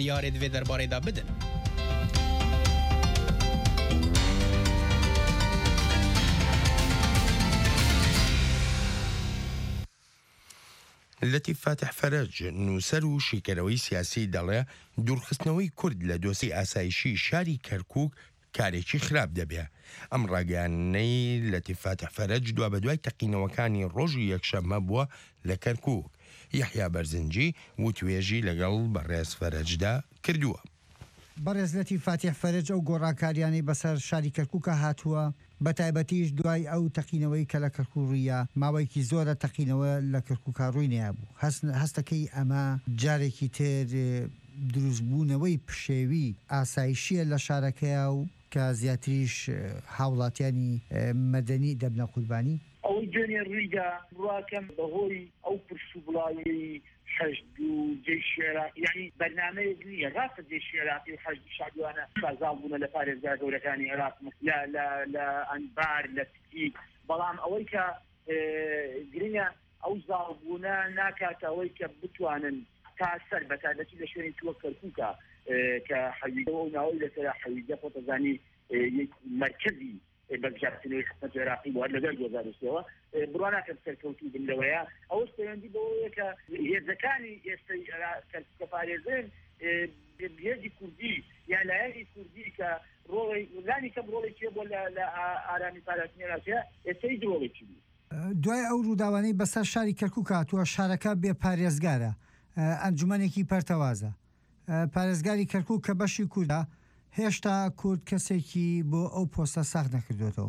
بریارê divê derbarê da bidin. لەتیف فاتح فەرەج نووسەر و شیکەرەوەی سیاسی دەڵێ دوورخستنەوەی کورد لە دۆسی ئاسایشی شاری کەرکووک کارێکی خراپ دەبێ. ئەم ڕاگەیانەی لەتیف فاتح فەرەج دوا بە دوای تەقینەوەکانی ڕۆژی یەکشەممە بووە لە کەرکووک. یەحیا بەرزنجی وتوێژی لەگەڵ بەڕێز فەرەجدا کردووە. بەڕێز لەتیف فاتح فەرەج ئەو گۆڕاکاریانی بەسەر شاری کەرکووکە هاتووە، بە تایبەتیش دوای ئەو تەقینەوەی کە لە کەرکووڕیە ماوەیەکی زۆرە تەقینەوە لە کەرکووکە ڕووی نەبوو. هەستەکەی ئەمە جارێکی تر دروستبوونەوەی پشێوی ئاسایشیە لە شارەکەیە و کە زیاتریش هاوڵاتیانی مەدەنی دەبنە قوربانی. ئەوەی دوێنێ ڕوویدا ڕواکەم بەهۆی ئەو پرسوبڵاوی حەشد و جێشی عێراقی، یعنی بەرنامەیەک نییە. ڕاستە جێشی عێراقی و حەشد شادوانە شازاڵ بوونە لە پارێزگا گەورەکانی عێراق لە ئەنبار لە تکیک، بەڵام ئەوەی کە گرنگە ئەو زاڵبوونە ناکاتە ئەوەی کە بتوانن تا سەر بەتابەتی لە شوێنی تووە کەرکووکە کە حەویدەوە و ناوەی لەسەر حەویدە خۆتەزانی مرکزی بەگژارکردنەوەی خزمەت عێراقی بووە لەگەڵ 2003ەوە بڕوا ناکەم سەرکەوتوو بن لەوەیە. ئەوەش پەیوەندی بەوەیە کە هێزەکانی ئێستای کە پارێزن هێزی کوردی یان لایەنی کوردی کە ڕۆڵی لانی کەم ڕۆڵێکی بۆ لە ئارامی پاراستنی عێراقیە ئێستا هیچ ڕۆڵێکی بوو. دوای ئەو ڕووداوانەی بەسەر شاری کەرکووک هاتووە، شارەکە بێ پارێزگارە، ئەنجومەنێکی پەرتەوازە. پارێزگاری کەرکووک کە بەشی کووردە، هێشتا کورد کەسێکی بۆ ئەو پۆستە ساغ نەکردوێتەوە.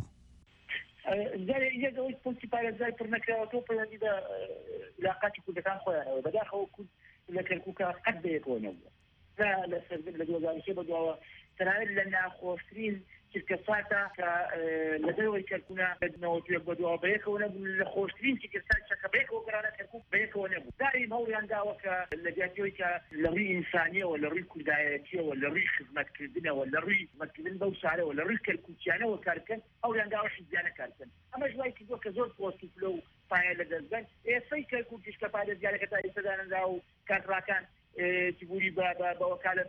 یەکەوەی پۆستی پارێزگای پڕ نەکراوەتەوە پەیوەندی بە علاقاتی کوردەکان خۆیانەوە. بەداخەوە کورد لە کەرکووکە قەت بەیەکەوە نەبووە. لە سەردەم لە 2003 بەدواوە تەنانەت لە ناخۆشترین چرکەساتە کە لە دەرەوەی کەرکوونە بەدنەوەتوێک بەدواوە بەیەکەوە نەبوون، لە خۆشترین چرکەسات چەکە بەیەکەوە گەڕانە کەرکووک بەیەکەوە نەبوو. داریم هەوڵیان داوە کە لە جیاتیەوەی کە لە ڕووی ئینسانیەوە، لە ڕووی کوردایەتیەوە، لە ڕووی خزمەتکردنەوە، لە ڕووی خزمەتکردن بەو شارەوە، لە ڕووی کەرکووکیانەوە کارکەن، هەوڵیان داوە حیزبیانە کارکەن. ئەمەش وای کردووە کە زۆر پۆست و پلە و پایە لەدەستبەن. ئێستای کەرکووکیش کە پارێزگارەکە تا ئێستا دانەندا و کارڕاکان تبووری بە وەکالەت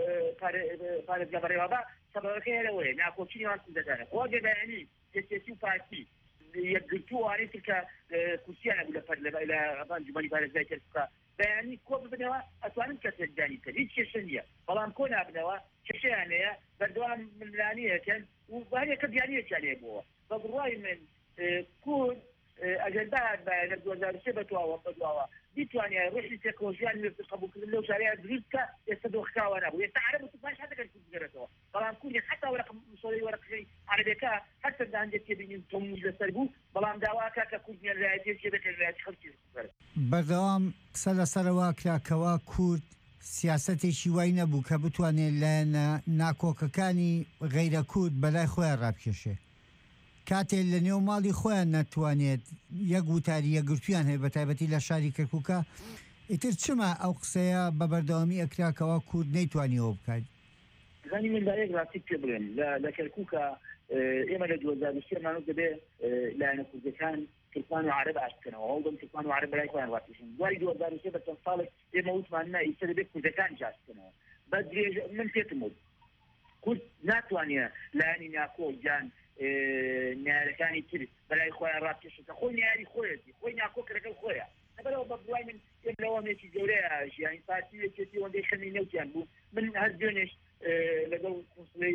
پارێزگا بەڕێوەبا سەبەبەکەی هەرەوەیە ناکۆچینیان کوردەکانە. خۆ دەبیانی سیاسی و پارتی یەکگرتووانەی تر کە کورسیانە بوو لە ئەنجومەنی پارێزگای کەرکووکە بەیانی کۆ ببنەوە ئەتوانن کەسێکدانی کە هیچ کێشە نییە، بەڵام کۆ نابنەوە کێشەیانەیە بەردەوام ملانیەکەن و هەرێکە دیانەیەکیان هەبووە. بە بڕوای من کورد ئەگەر داهات بایە لە 2003 بەدواوە بیتوانێت ڕۆژی تێکۆژیان قبولکردن لەو شارەیە دروستکە. ئێستا دۆخکاوە نەبوو. ئێستا عەرەب و تورکمان هەتەکەن کورد بگەرێتەوە، بەڵام کوردێک حتا وەرەقەی عەرەبەکە هەر داهەندێک تێبینین تۆموز لەسەر بوو، بەڵام داواکە کە کورد نێرایەتێکی بێتە لایەتی خەڵکی بگەرێت. بەردەوام قسە لەسەرەوە کراکەوە کورد سیاسەتێکی وای نەبوو کە بتوانێت لە ناکۆکەکانی غەیرە کورد بەلای خۆیان ڕابکێشێ. کاتێک لە نێو ماڵی خۆیان نەتوانێت یەک وتاری یەکگرتوویان هەیە، بە تایبەتی لە شاری کەرکووکە. ئیتر چما ئەو قسەیە بە بەردەوامی ئەکراکەوە کورد نەیتوانیەوە بکات؟ زانی من لایەک ڕاستی پێ بڵێن لە کەرکووکە ئێمە لە 2003 مانوو دەبێ لایەنە کوردەکان تورکمان و عەرەب ئاشتکەنەوە، هەوڵدەم تورکمان و عەرەب بەلای خۆیان ڕاکێشن. دوای 2003 بە چەند ساڵێک ئێمە وتمان نا ئیستا دەبێت کوردەکان جاشتکەنەوە. بە درێژ من پێتم وت کورد ناتوانێت لایەنی ناکۆ یان نیارەکانی تر بەلای خۆیان ڕابکێشن کە خۆی نیاری خۆیەتی، خۆی ناکۆکە لەگەڵ خۆیە. لەبەرەوە بە بڕوای من لەوەمێکی گەورەیە ژیانی پارتی وێکێتی ئەوەندەی خەمی نەوتیان بوو. من هەر دوێنێش لەگەڵ کۆنسڵەی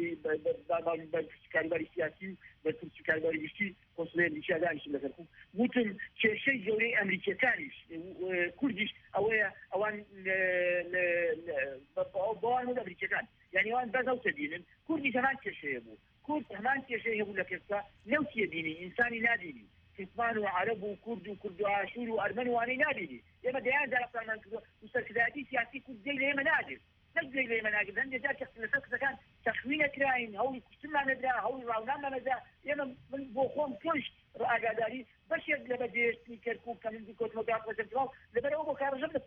کاروباری سیاسی و بە کاروباری گشتی کۆنسڵەی ئەمریکا دانیشتم لە کەرکووک، وتم کێشەی گەورەی ئەمریکیەکانیش کوردیش ئەوەیە ئەوان بەوان و ئەمریکیەکان یعنی ئەوان بەزەو تەبینن کوردیش هەمان کێشەیە بوو. کورد هەمان کێشەیە هەبوو لە کەسکە نەوتیە بینی ئینسانی نابینی، تورکمان و عەرەب و کورد و ئاشور و ئەرمەن وانەی نابینی. ئێمە دەیان جارەقانمان کردووە و سەرکردایەتی سیاسی کورد جێی لە ئێمە ناگرت، نەک لە ئێمە ناگرت. هەندێک جار لەسەر قسەکان تەخوینەکراین، هەوڵی کوشتنمان نەدرا، هەوڵی ڕاونانمان نەدرا. ئێمە من بۆ خۆم پشت ئاگاداری بەشێک لە بەجێهێشتنی کەرکووک کە من کۆتمەگات وەزەرکراو لەبەرەوە بۆ کارەژەم نەکرد.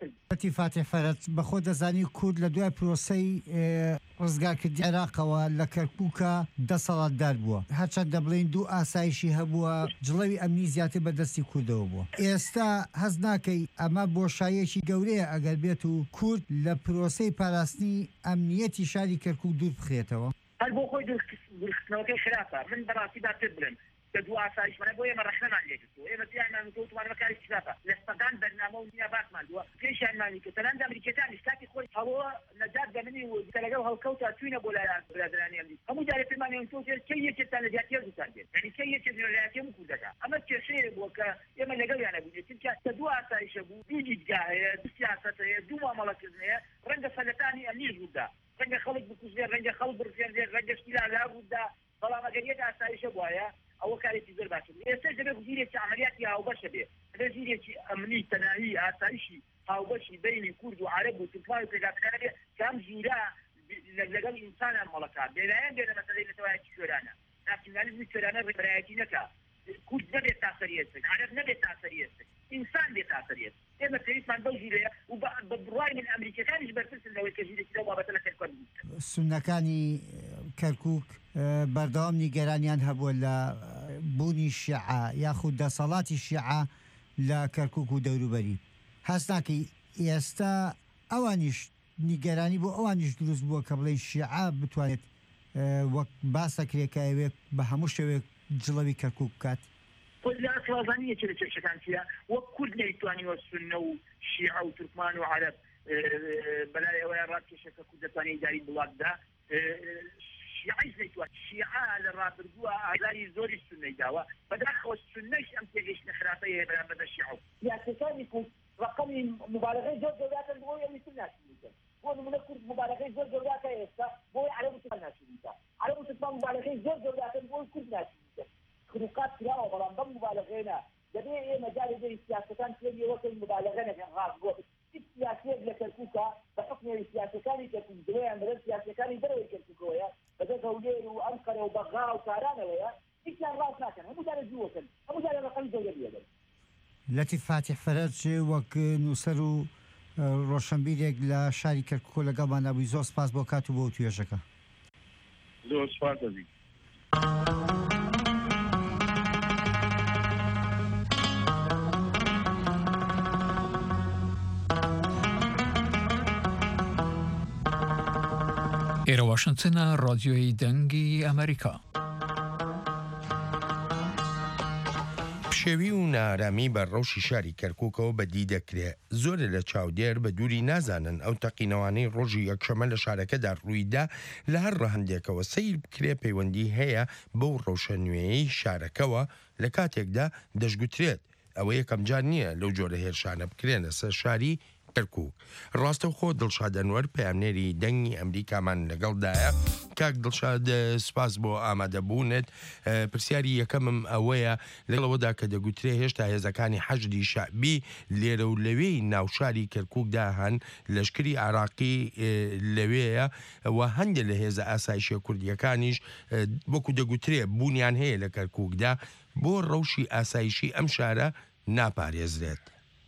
لەتی فاتح فەرەج بەخۆ دەزانی کورد لە دوای پرۆسەی ڕزگارکردنی عێراقەوە لە کەرکووکە دەسەڵاتدار بووە هەرچەندە بڵێن دوو ئاسایشی هەبووە جڵەوی ئەمنی زیاتر بەدەستی کوردەوە بووە ئێستا هەز ناکەی ئەمە بۆشایەکی گەورەیە ئەگەر بێت و کورد لە پرۆسەی پاراستنی ئەمنیەتی شاری کەرکووک دوور بخرێتەوە هەر بۆ خۆی دوورخستنەوەکەی خراپە من بەڕاستی باتر بڵێم کە دوو ئاسایشمانە بۆ ئێمە ڕەخنەمان لێگرتووە ئێمە پیانمان وتوانەوە کاری خراپە لە سەدان بەرنامە و دنیا باسمان دووە پێشیانمانی کە تەنانەت ئەمریکەکانیش کاتی خۆی هەوڵە نەجات دەمنی و کە لەگەڵ هەڵکەوتە چوینە بۆ لایەن برادرانی ئەمریکا هەموو جارێ پێمانیان تۆ کە یەکێکتان لە جیاتی هەردووتان دێت یعنی کە یەکێک لە لایەتی هەموو کوردەکان ئەمە کێشەیە بووە کە ئێمە لەگەڵیانە بووین چونکە کە دوو ئاسایشە بوو دوو دیدگا هەیە دوو سیاسەت هەیە دوو مامەڵەکردن هەیە ڕەنگە فەلەتانی ئەمنیش بوودا ڕەنگە خەڵک بکوژێ ڕەنگە خەڵک بڕفێنرێ ڕەنگە شتیلا لا بوودا بەڵام ئەگەر یەک ئاسایشە بووایە ئەوە کارێکی زۆر باشە ئێستا دەبێت زیرێکی عملیاتی هاوبەشە بێت دەبێت زیرێکی ئەمنی تەنایی ئاسایشی هاوبەشی بینی کورد و عەرەب و تورکمان و پێداکەکانە بێت کە ئەم ژوورە لەگەڵ ئینسانان مەڵەکات بێلایەن بێنە مەسەلەی نەتەوایەتی شۆرانە ناسیۆنالیزمی شۆرانە ڕێبەرایەتی نەکات کورد نەبێت تاسەریەتن عەرەب نەبێت تاسەریەتن ئینسان بێت تاسەریەت ئێمە پێویستمان بەو ژوورەیە و بە بڕای من ئەمریکەکانیش بەرپرسن لەوەی کە ژوورێکی لەو بابەتە لە کەرکووک سونەکانی کەرکووک بەردەوام نیگەرانیان هەبووە لە بوونی شیعە یاخود دەسەڵاتی شیعە لە کەرکووک و دەوروبەری هەست ناکەی ئێستا ئەوانیش نیگەرانی بۆ ئەوانیش دروست بووە کە بڵێ شیعە بتوانێت وەک باسەکرێکایەوێت بە هەموو شەوێک جڵەوی کەرکووک بکات لا أصلاً كذا شكان فيها وكل يتواني والسنة والشيعة وتركمان وعرب بلا يوارات كشك كل ثاني جاري بلاد ده شيعة زيتوا شيعة على الرابر جوا عزاري زوري السنة جوا بدأخوا السنة إيش أم تجيش نخراتيه بلا بدا الشيعة يعني كان يكون رقم مبالغة زور جوات البوية اللي الناس هو من كل مبالغة زور جوات إيسا بوي عربي الناس عربي تسمع مبالغة زور جوات البوي كل الناس خروقات كلاوة بلان ضم مبالغينا جميع مجال زي السياسة تلقي وقت المبالغين في غاز قوة السياسية لكركوكا بحكم السياسة كان يكركوك دلوية من السياسة كان يدروا يكركوكويا بدأ قولين وأنقرة وبغاء وكارانا ويا إكلام راس ناكن هم جانا جوة هم جانا رقم زوجة لەتی فاتح فەرەج وەک نووسەر و ڕۆشنبیرێک لە شاری کەرکووک لەگەڵمان نبووی زۆر سپاس بۆ کات و بۆ توێژەکە زۆر سپاس دەبی ئێرە واشنتنە ڕادیۆی دەنگی ئەمریکا پشێوی و نارامی بە ڕەوشی شاری کەرکووکەوە بەدی دەکرێت زۆرە لە چاودێر بە دووری نازانن ئەو تەقینەوانەی ڕۆژی یەکشەمە لە شارەکەدا ڕوویدا لە هەر ڕەهەندێکەوە سیر بکرێ پەیوەندی هەیە بەو ڕەوشە نوێیەی شارەکەوە لە کاتێکدا دەشگوترێت ئەوە یەکەم جار نییە لەو جۆرە هێرشانە بکرێنە سەر شاری کەرکووک ڕاستەوخۆ دڵشاد ئەنوەر پەیامنێری دەنگی ئەمریکامان لەگەڵدایە کاک دڵشاد سپاس بۆ ئامادەبوونت پرسیاری یەکەمم ئەوەیە لەگەڵەوەدا کە دەگوترێ هێشتا هێزەکانی حەشدی شەعبی لێرە و لەوێی ناوشاری کەرکووکدا هەن لەشکری عراقی لەوەیە و هەندێک لە هێزە ئاسایشە کوردیەکانیش وەکو دەگوترێ بوونیان هەیە لە کەرکووکدا بۆ ڕەوشی ئاسایشی ئەم شارە ناپارێزرێت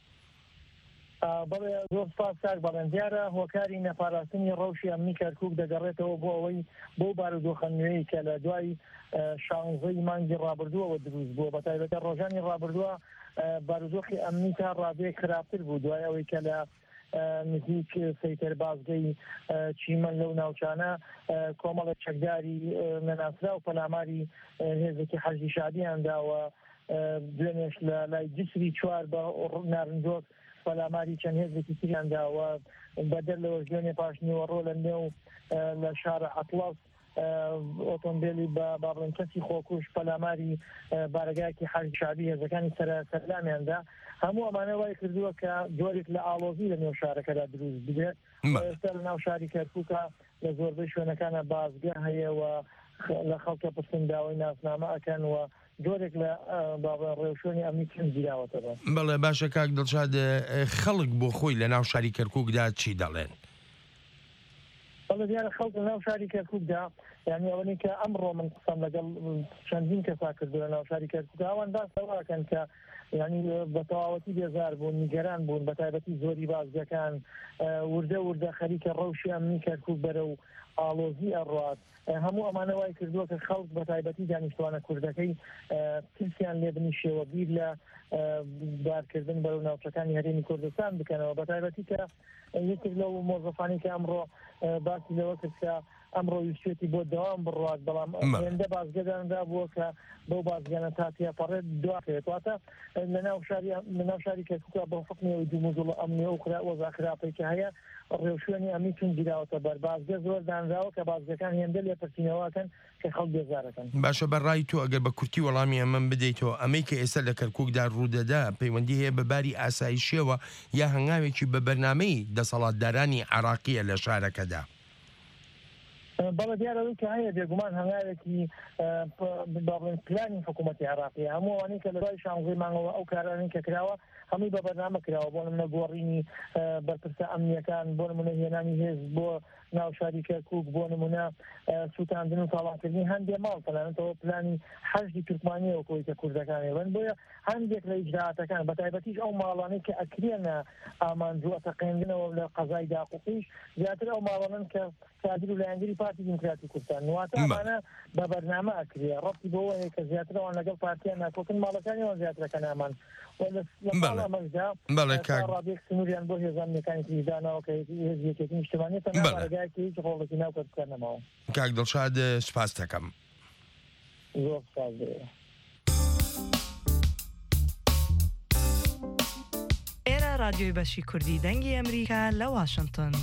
بەڵێ زۆر سپاس کاک بەڵێن دیارە هۆکاری نەپاراستنی ڕەوشی ئەمنی کەرکووک دەگەڕێتەوە بۆ ئەوەی بۆ بارودۆخە نوێی کە لە دوای 16 مانگی ڕابردووەوە دروست بووە بەتایبەتە ڕۆژانی ڕابردووە بارودۆخی ئەمنی تا ڕادەیەک خراپتر بوو دوای ئەوەی کە لە نزیک سەیتەر بازگەی چیمەن لەو ناوچانە کۆمەڵە چەکداری نەناسرا و پەلاماری هێزێکی حەشدی شادیان داوە دوێنێش لە لای جسری چوار بە نارنجۆک پەلاماری چەند هێزێکی تریان داوە بەدەر لەوە دوێنێ پاشنیوە ڕۆ لە نێو لە شارە ئەتڵەس ئۆتۆمبیلی بە باڵێن کەسی خۆکوش پەلاماری بارگایەکی حەشدی شادی هێزەکانی سەرلامیاندا هەموو ئەمانە وای کردووە کە جۆرێک لە ئاڵۆزی لە نێو شارەکەدا دروست بێت ئێستا لە ناو شاری کەرکووکە لە زۆربەی شوێنەکانە بازگە هەیەەوە لە خەڵکە پرسنداوای ناسنامە ئەکەن و جۆرێک لە ڕێوشێنی ئەمنی چەند گیراوەتەوە بەڵێ باشە کاک دڵشاد خەڵک بۆ خۆی لە ناو شاری کەرکووکدا چی دەڵێن؟ بەڵێ دیارە خەڵک لە ناو شاری کەرکووکدا یعنی ئەوەی کە ئەمڕۆ من قسەم لەگەڵ چەندین کەسا کردو لە ناو شاری کەرکووک ئەوان داستەواکەن کە یعنی بە تەواوەتی بێزار بوون نیگەران بوون بە تایبەتی زۆری بازگەکان وردە خەریکە ڕەوشی ئەمنی کەرکووک بەرە و ئاڵۆزی ئەڕات هەموو ئەمانە وای کردووە کە خەڵک بە تایبەتی دانیشتوانە کوردەکەی ترسیان لێ بنیشێەوە بیر لە دارکردن بەرەو ناوچەکانی هەرێمی کوردستان بکەنەوە بە تایبەتی کە یەکێک لەو مۆزەفانی کە ئەمڕۆ باسی لەوە کرد کە ئەمڕۆ ویستێتی بۆ دەوام بڕات بەڵام هێندە بازگەداندا بووە کە بەو بازگانە تاتیاپەڕێت دواتێت واتە لە ناو شاری کەرکووکە بەفقنەوەی دوومزڵ ئەمنیە و وەزا خراپەی کە هەیە ڕێوشوێنی ئەمی چون گیراوەتە بەر بازگە زۆر دانراوە کە بازگەکان هێندە لێ پرسیینەوەکەن کە خەڵک بێزارەکەن باشە بەڕای تۆ ئەگەر بە کورتی وەڵامی ئەمەم بدەیتەوە ئەمەی کە ئێستا لە کەرکووکدا ڕوودەدا پەیوەندی هەیە بە باری ئاسایشیەوە یا هەنگاوێکی بە بەرنامەی دەسەڵاتدارانی عێراقیە لە شارەکەدا بەڵێ دیارەوەی کە هەیە بێگومان هەنگاوێکی بڵێن پلانی حکوومەتی عێراقی هەموو ئەوانەی کە لە دوای 16 مانگەوە ئەو کارانەی کە کراوە هەمووی بە بەرنامە کراوە بۆ نمونە گۆڕینی بەرپرسە ئەمنیەکان بۆ نمونە هێنانی هێز بۆ ناو شاری کەرکووک بۆ نمونە سووتاندن و تاڵاتکردنی هەندێک ماڵ تەنانەتەوە پلانی حەشدی تورکمانیەوە کۆی کە کوردەکانی بن بۆیە هەندێک لە ئیجراعاتەکان بە تایبەتیش ئەو ماڵانەی کە ئەکرێنە ئامانجووە تەقێنندنەوە لە قەزای داقوقیش زیاتر ئەو ماڵانن کە کادر و لایەنگری پارتی دیموکراتی کوردستان واتە ئەمانە بە بەرنامە ئەکرێ ڕەتی بەوە هەیە کە زیاترەوان لەگەڵ پارتیان ناکۆکن ماڵەکانیەوە زیاترەکە نامان ڕابێک سنووریان بۆ هێزانەکانی تریدانەوە کە هێزیەکێتی نیشتمانێتە ناوارگایەکی هیچ ڕۆڵێکی ناو کەرکردنەوە کاک دڵشاد سوپاس دەکەم زۆر سپاس دەوێت ئێرە رادیۆی بەشی کوردی دەنگی ئەمریکا لە واشنگتن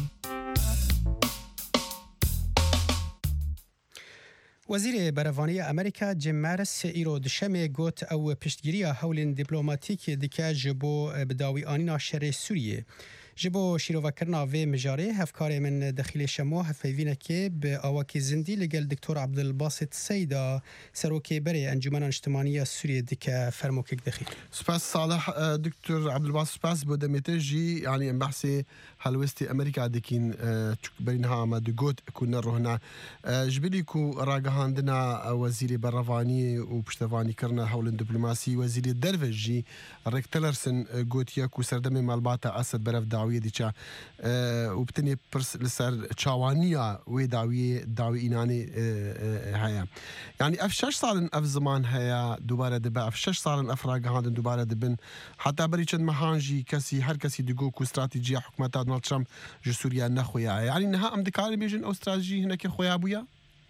وەزیرێ بەرەڤانیە ئەمریکا جیم مارس ئیرۆ دشەمێ گوت ئەو پشتگیریە هەولێن دیپلۆماتیکی دکە ji bo bidawîanîna şerê Sûriyê ji bo şîrovekirina vê mijarê hevkarê min dexîlê şemo hevpeyvînekê bi awakê zindî li gel Diktor Abdulbasit Seyda serokê berê Encûmena Niştimaniya Sûriyê dike fermokek dixî. سپاس صالح دكتور عبد الباسط سپاس بۆ دەمێتەژی ینی ئەم بەحسێ هەلوێستی ئەمریکا دکین بەرینها ئەمە دوگوت کو نەڕۆهنا ji bilî ku ragihandina wezîrê berevانî û piştevانîkirina hewlên diplomasî wezîrê derve jî Rex Tillerson gotiye ku serdemê malbata Esed berev dawiyê diçe û bi tenê pirs li ser çawaniya wê dawiyê dawîînanê heye yani ev 6 salin ev ziman heye dubare dibe ev 6 salin ev ragihandin dubare dibin heta berî çend mehan jî kesî her kesî digot ku stratejiya hikûmeta Donald Trump ji Sûriya nexweya yani niha em dikarin bêjin ew stratejî hinekî xweya bûye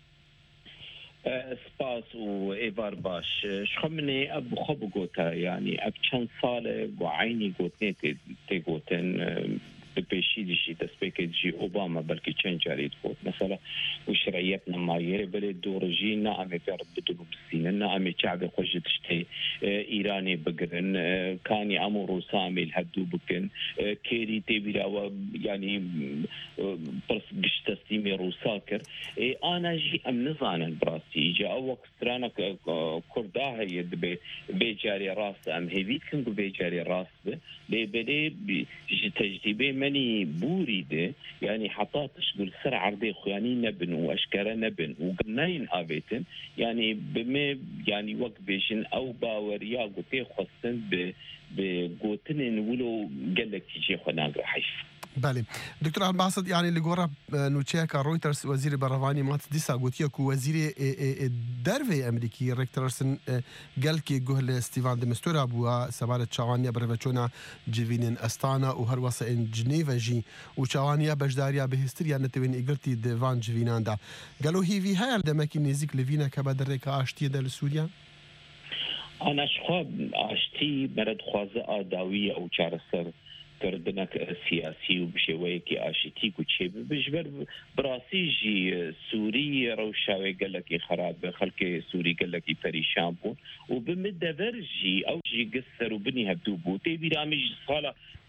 سپاس و ئێوار باش شخەمنێ ئەب خۆ بگۆتە ینی ئەب چەند ساڵە بۆ عینی گوتنێ تێگوتن بپێشی دیشی دەستپێکێتجی ئۆباما بەلکی چەند جاریت گوت مثلا و شرعیەت نەمایێرە بەلێ دوڕژی نائەمێ پێڕ بدن و بسینە نائەمێ چاوێ خۆشی تشتێ ئیرانێ بگرن کانی ئەمە ڕووسامیل هەردوو بکن کێری تێبیراوە ینی گشتەستیمی ڕووسا کرد ئاناژی ئەم نزانن براستی ئیجا ئەو وەکسترانە کوردا هەیە دەبێ بێجارێ ڕاستە ئەم هێویت کن و بێجارێ ڕاست بێ لێبەلێ تەجریبێ منی بوری ده يعني حتى تشغل سر عرضي خواني نبن واشكره نبن وقناين هابيتن يعني بما يعني وقت بيشن او باوريا قوتي خصن بقوتن ولو قال لك تيجي خناقه حيف بله دكتور عباسط يعني لجورا نوتشيكا رويترز وزير برافاني مات ديسا قوتيكو وزير درفي امريكي ريكترسن قال كي جهل ستيفان دمستورا بوا سبارة شوانيا برفاتشونا جيفينين استانا وهر وسائن جنيفا جي وشوانيا بجداريا بهستريا نتوين اقرتي ديفان جيفينان دا قالوا هي في هاي دمكي نيزيك لفينا كبادريكا اشتي دل سوريا انا شخواب اشتي برد خوازه آداوية او چارسر کردنک سیاسی و بشویکی آشتی کوچه بجبر براسیجی سوری روشاوی گلکی خراب خلک سوری گلکی پریشان بون و بمدور جی او جی قصر و بنی هبدو بو تی بیرامیج صالا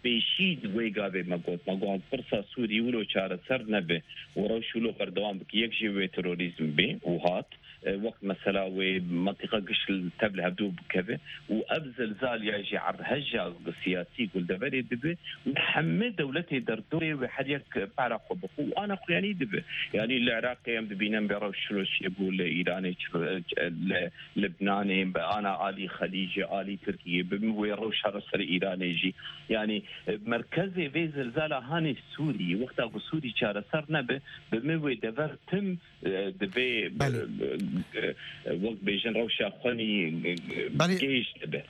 بيشيد ويقابي مقود فرصة سوري ولو شارة سر نبي وروشو له بردوام بك يكجي تيروريزم بي وهات وقت مثلا ومنطقة قش التبلة هبدو بكذا وأبزل زال يجي عرض هجة سياسي قل دبري دبي ومحمد دولتي دردوري وحديك بعرق وبقو وأنا يعني دبي يعني العراق يم بينام بروش يقول إيراني لبناني أنا آلي خليجي آلي تركيا ويروش هرسر إيراني يجي يعني مركزي في زلزال هاني سوري وقتها سوري شارة سر نبي بموي دفر تم دبي وقت بيجن روشا خوني جيش دبي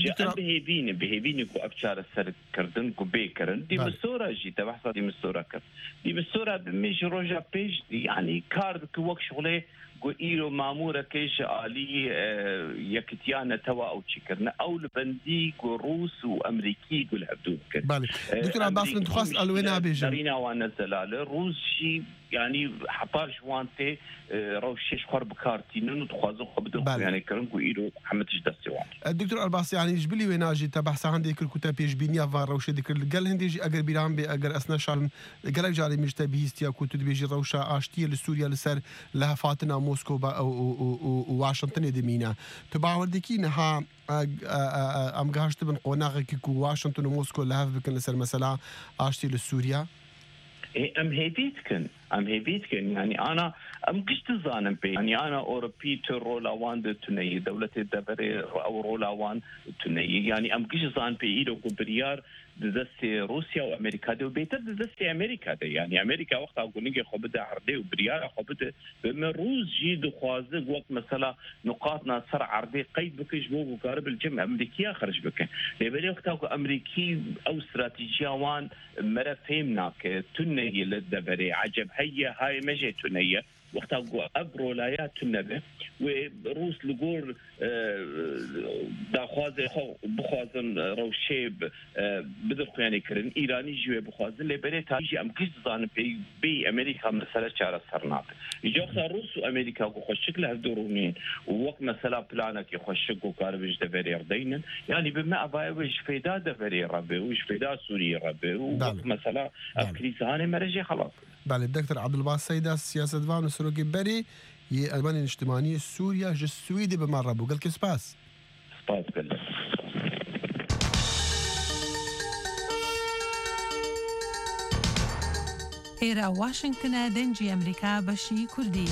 بهيبيني كو أبشار سر كردن كو بيكرن دي مسورة جي تبحث دي مسورة كر دي مسورة بميج روجا بيج يعني كارد كو وقت شغله إيرو مامورة كيش آلي يكتيانا توا أو تشكرنا أو لبندي روس وأمريكي قول عبدو بالي دكتور عباس من تخص ألوينا بيجن نارينا وانا زلالة روس شي يعني حطاش وانتي روشيش خرب كارتي ننو تخوازو خبدو يعني كرنكو إيرو محمد جدسي وان الدكتور عباس يعني جبلي ويناجي تبحث عن ديك الكتاب بيج بينيا فان روشي ديك قال هندي جي أجر بيرام بأجر أسنا شالم قال جاري مجتبيستيا كنت بيجي روشا أشتي لسوريا لسر لها فاتنا موسكو وواشنطن دمينا تبع وديكي نها ام قاشت بن قناغ كيكو واشنطن وموسكو لهف بكن لسر مثلا اشتي لسوريا ام هيفيتكن يعني انا ام كشت زانم بي يعني انا اوروبي ترولا وان تني دولة الدبري او رولا وان تني يعني ام كشت زان بي ايدو كبريار دزستي روسيا وامريكا دو بيتر دزستي امريكا دي يعني امريكا وقت اقول نيجي خبده عرضي وبريار خبده بمروز جيد خوازق وقت مثلا نقاطنا سر عرضي قيد بكش بو قارب الجمع امريكيه خرج بك لبلي وقت امريكي او استراتيجيه وان مره فهمناك تني للدبري عجب هاي مجي تنيه وقتها أبرو لايات النبي وروس لقور داخوازن بخوازن روشيب بدرق يعني كرن إيراني جوا بخوازن لبريت هايجي أم كيس زان بي أمريكا مسألة شارع سرنات يجوا روس وأمريكا وخشك له دورونين ووقت مسألة بلانك يخشك وكاربج دفري أرضين يعني بما أباي وش فيدا دفري ربي وش فيدا سوري ربي ووقت مسألة أكريس هاني مرجع خلاص بله الدكتور عبد الباسط سيدة سياسة فان سروقي بري الألمان الاجتماعي سوريا السويدي بمرة بقول لك سباس بالله إيرا واشنطن دنجي أمريكا بشي كردي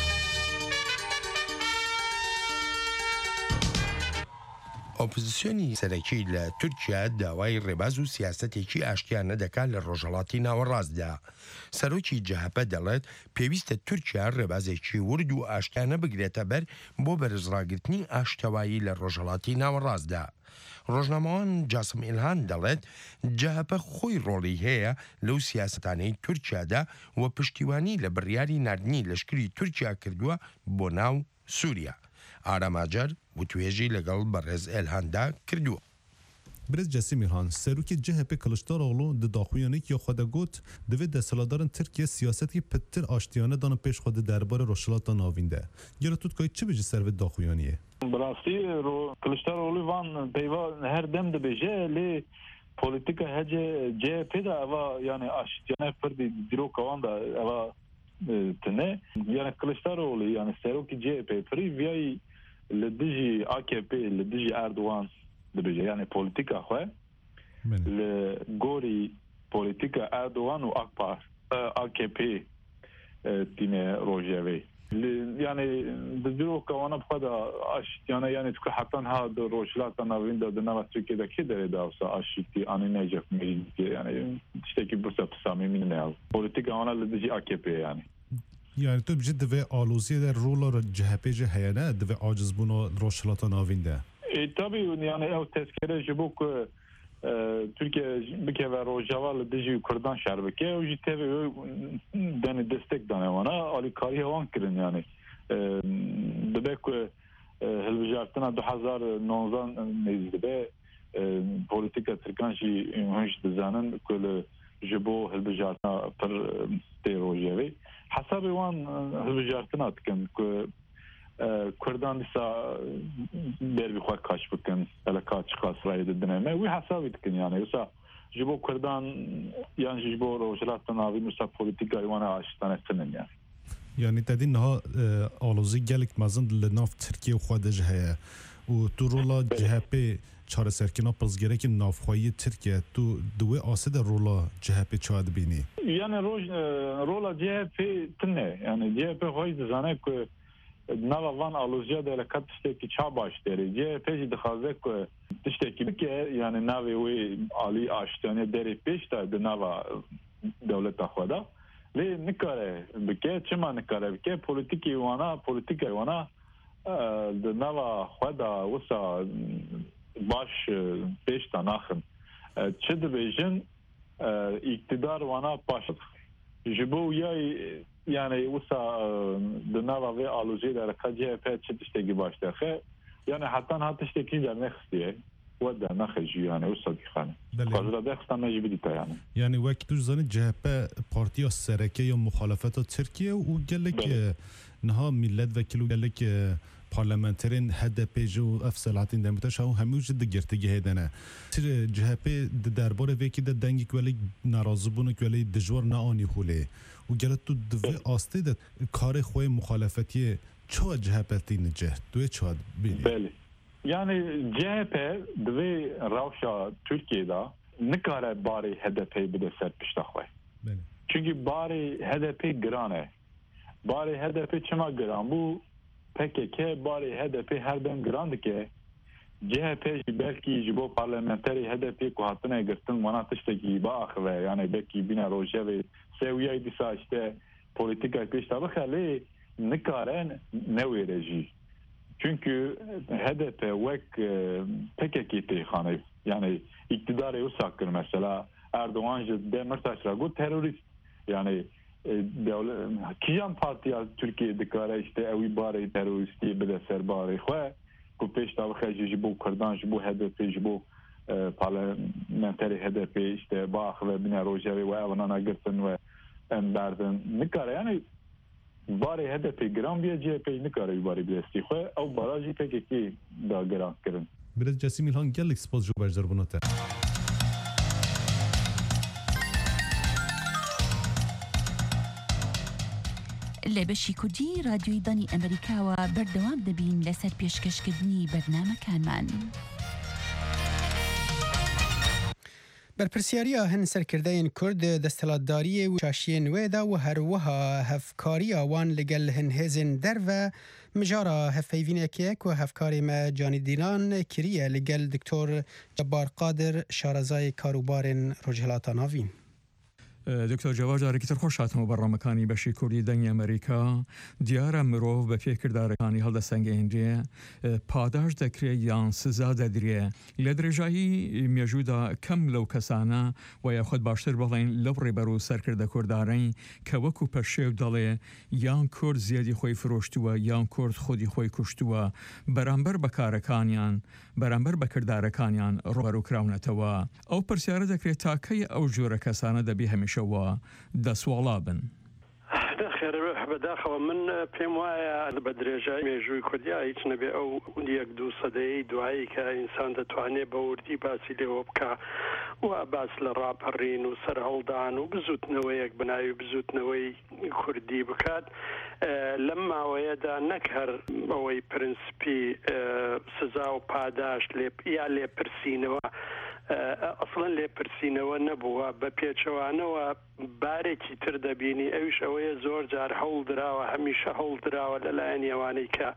ئۆپۆزیسیۆنی سەرەکی لە تورکیا داوای ڕێباز و سیاسەتێکی ئاشتیان نەدەکات لە ڕۆژهەڵاتی ناوەڕاستدا. سەرۆکی جەهەپە دەڵێت پێویستە تورکیا ڕێبازێکی ورد و ئاشتیانە بگرێتە بەر بۆ بەرزڕاگرتنی ئاشتەوایی لە ڕۆژهەڵاتی ناوەڕاستدا. ڕۆژنامەوان جاسم ئیلهان دەڵێت جەهەپە خۆی ڕۆڵی هەیە لەو سیاسەتانەی تورکیادا و پشتیوانی لە بڕیاری نردنی لەشکری تورکیا کردووە بۆ ناو سووریا. ئاراماجەر وتوێژی لەگەڵ بەڕێز ئێلهاندا کردووە. برز جسیم ایران سروکی CHP کلشداروغلو د داخویانیک یا خود گوت دوید دستلادارن ترکیه سیاستی پتر آشتیانه دانه پیش خود دربار روشلاتا ناوینده. گره توت که چی بجی سروید داخویانیه؟ براستی رو کلشداروغلو وان پیوا هر دم ده بجه لی پولیتیکا هجه CHP دا اوا یعنی آشتیانه فردی دیرو کوان دا اوا تنه یعنی کلشداروغلو یعنی سروکی CHP فری ویای لدیجی AKP لدیجی اردوغان دبیجه یعنی پولیتیکا خواه لگوری پولیتیکا اردوغان و AKP تینه روژیوی یعنی دجرو کوانا بخواد آشتیانه یعنی تو که حتی ها دو روشلات نوین داده نوست که ده که داره داوسا آشتی آنی نیجف میگه یعنی تشتکی برسا پسامی من نیاز پولیتیکا آنا لدیجی AKP yani تو بجد دوی آلوزی در رول CHP جه هیانه دوی عاجز بونا روشلاتا ناوینده tabii yani ev tezkere jibuk Türkiye bike ve rojava ledici Kurdan şerbeke o jitevi deni destek dane wana ali kari havan kirin yani debek hilbijartına 2019 nezde politika Türkanji hınç dizanin kule jibo hilbijartına per terojevi hasabı wan hilbijartına tıkan ku Kurdan ise derbi خواهد kaç bakın hele kaç kasrayı dedineme ve hasabı tıkın yani yoksa جبو كردان يعني جبو روجلات تناوي مسا بوليتيكا يوانا عشتان سنن يعني تدين نها آلوزی گلک مزند لناف ترکیه و خودش هیا و تو رولا جهپی چهار سرکنا پرزگره که نافخوایی ترکیه تو دوی آسد رولا جهپی چهاد بینی يعني رولا جهپی تنه يعني جهپی خواهی دزانه که نوا وان آلوزیا ده لکت تشتکی چا باش داری جهپی جی دخوازه که تشتکی بکه يعني ناوی وی آلی آشتانه داری پیش تا ده نوا دولت خواده لی نکاره بکه چما نکاره بکه پولیتیکی وانا ده نوا خواده وسا باش پیش تا ناخن چه ده بیجن اقتدار وانا پاشد جبو يعني وسا ده نوا وی آلوزی در کجه پی چه تشتگی باشده خیلی يعني حتى ها تشتكي در نخستيه ودا نخجي يعني وصل خانه قالوا ده خصنا نجيب دي يعني وقت تو زنه جهه بارتي السركه یا مخالفت ترکیه و گلک نها ملت وکیلو گلک پارلمانترین HDP جو افصلاتین دمتش هم همیشه دگرتگی هدنه سر جهه درباره وکی د دنگی ولی ناراضبونه ولی دجور نه آنی خوله و گلت تو دو آسته د کار خوی مخالفتی چه جهپتی نجه دوی چاد بینی بله يعني جهه دوی روشا ترکیه دا نکاره باری HDP بده سر پشت خوی چونکی باری HDP گرانه باری HDP چما گران بو PKK باری HDP هر دم گرانده که جهه بلکی جبو پارلمانتری HDP که حتنه گرتن وانا تشتکی با آخوه يعني بلکی بینا روشه و سویه دیسا اشته پولیتیکای پیشتا بخلی نکارن نویرجی çünkü HDP vek PKK teyxanı yani iktidarı usakır mesela Erdoğan Demirtaş ragu terörist yani kijan partiya Türkiye dikare işte evi bari teröristi bile serbari xwe ku peşta xeci bu Kurdan bu HDP bu parlamenteri HDP işte bağ ve bina rojavi ve avana girtin ve endardın nikare yani باری HDP گرام بیا جهپی نکاره باری بیستی خو او باراجی PKK دا گرام کردن برای جسیم الهان گلک سپاس جو بجدر بناته لبشی کردی رادیوی دانی امریکا و بردوام دبین لسر پیشکشکردنی برنامه کانمان برپرسیاریا هن سرکردین کرد دستلاتداری و شاشین ویدا و هروها هفکاری وان لگل هن هزین در و مجارا هفیوین اکیک و هفکاری ما جانی دینان کریه لگل دکتور جبار قادر شارزای کاروبارن رجحلات ناوین دکتۆر جەواز جارێکی خۆش هاتمەوە بەڕێمەکانی بەشی کوردی دەنگی ئەمریکا دیارە مرۆڤ بە پێکردارەکانی هەڵدەسەنگێنرێ پاداش دەکرێت یان سزا دەدرێ لە درێژایی مێژوودا کەم لەو کەسانە و یاخود باشتر بڵێن لەو ڕێبەر و سەرکردە کوردارەی کە وەکو پەشێو دەڵێ یان کورد زیادی خۆی فرۆشتووە یان کورد خودی خۆی کوشتووە بەرامبەر بەکارەکانیان بەرامبەر بەکردارەکانیان ڕۆبەر و کراونەتەوە ئەو پرسیارە دەکرێت تاکەی ئەو جۆرە کەسانە دەبێ هەمیشەوە دەسوڵا بن خێر بەداخەوە من پێم وایە بە درێژای مێژووی کوردیا هیچ نەبێ ئەو یەک دوو سەدەی دوایی کە ئینسان دەتوانێت بە وردی باسی لێوە بکە و باس لە ڕاپەڕین و سەر هەڵدان و بزوتنەوەیەک بناوی بزوتنەوەی کوردی بکات لەم ماوەیەدا نەک هەر ئەوەی پرینسپی سزا و پاداش یا لێپرسینەوە ئەسڵەن لێپرسینەوە نەبووە بە پێچەوانەوە بارێکی تر دەبینی ئەویش ئەوەیە زۆر جار هەوڵدراوە هەمیشە هەوڵدراوە لەلایەن ئێوانەی کە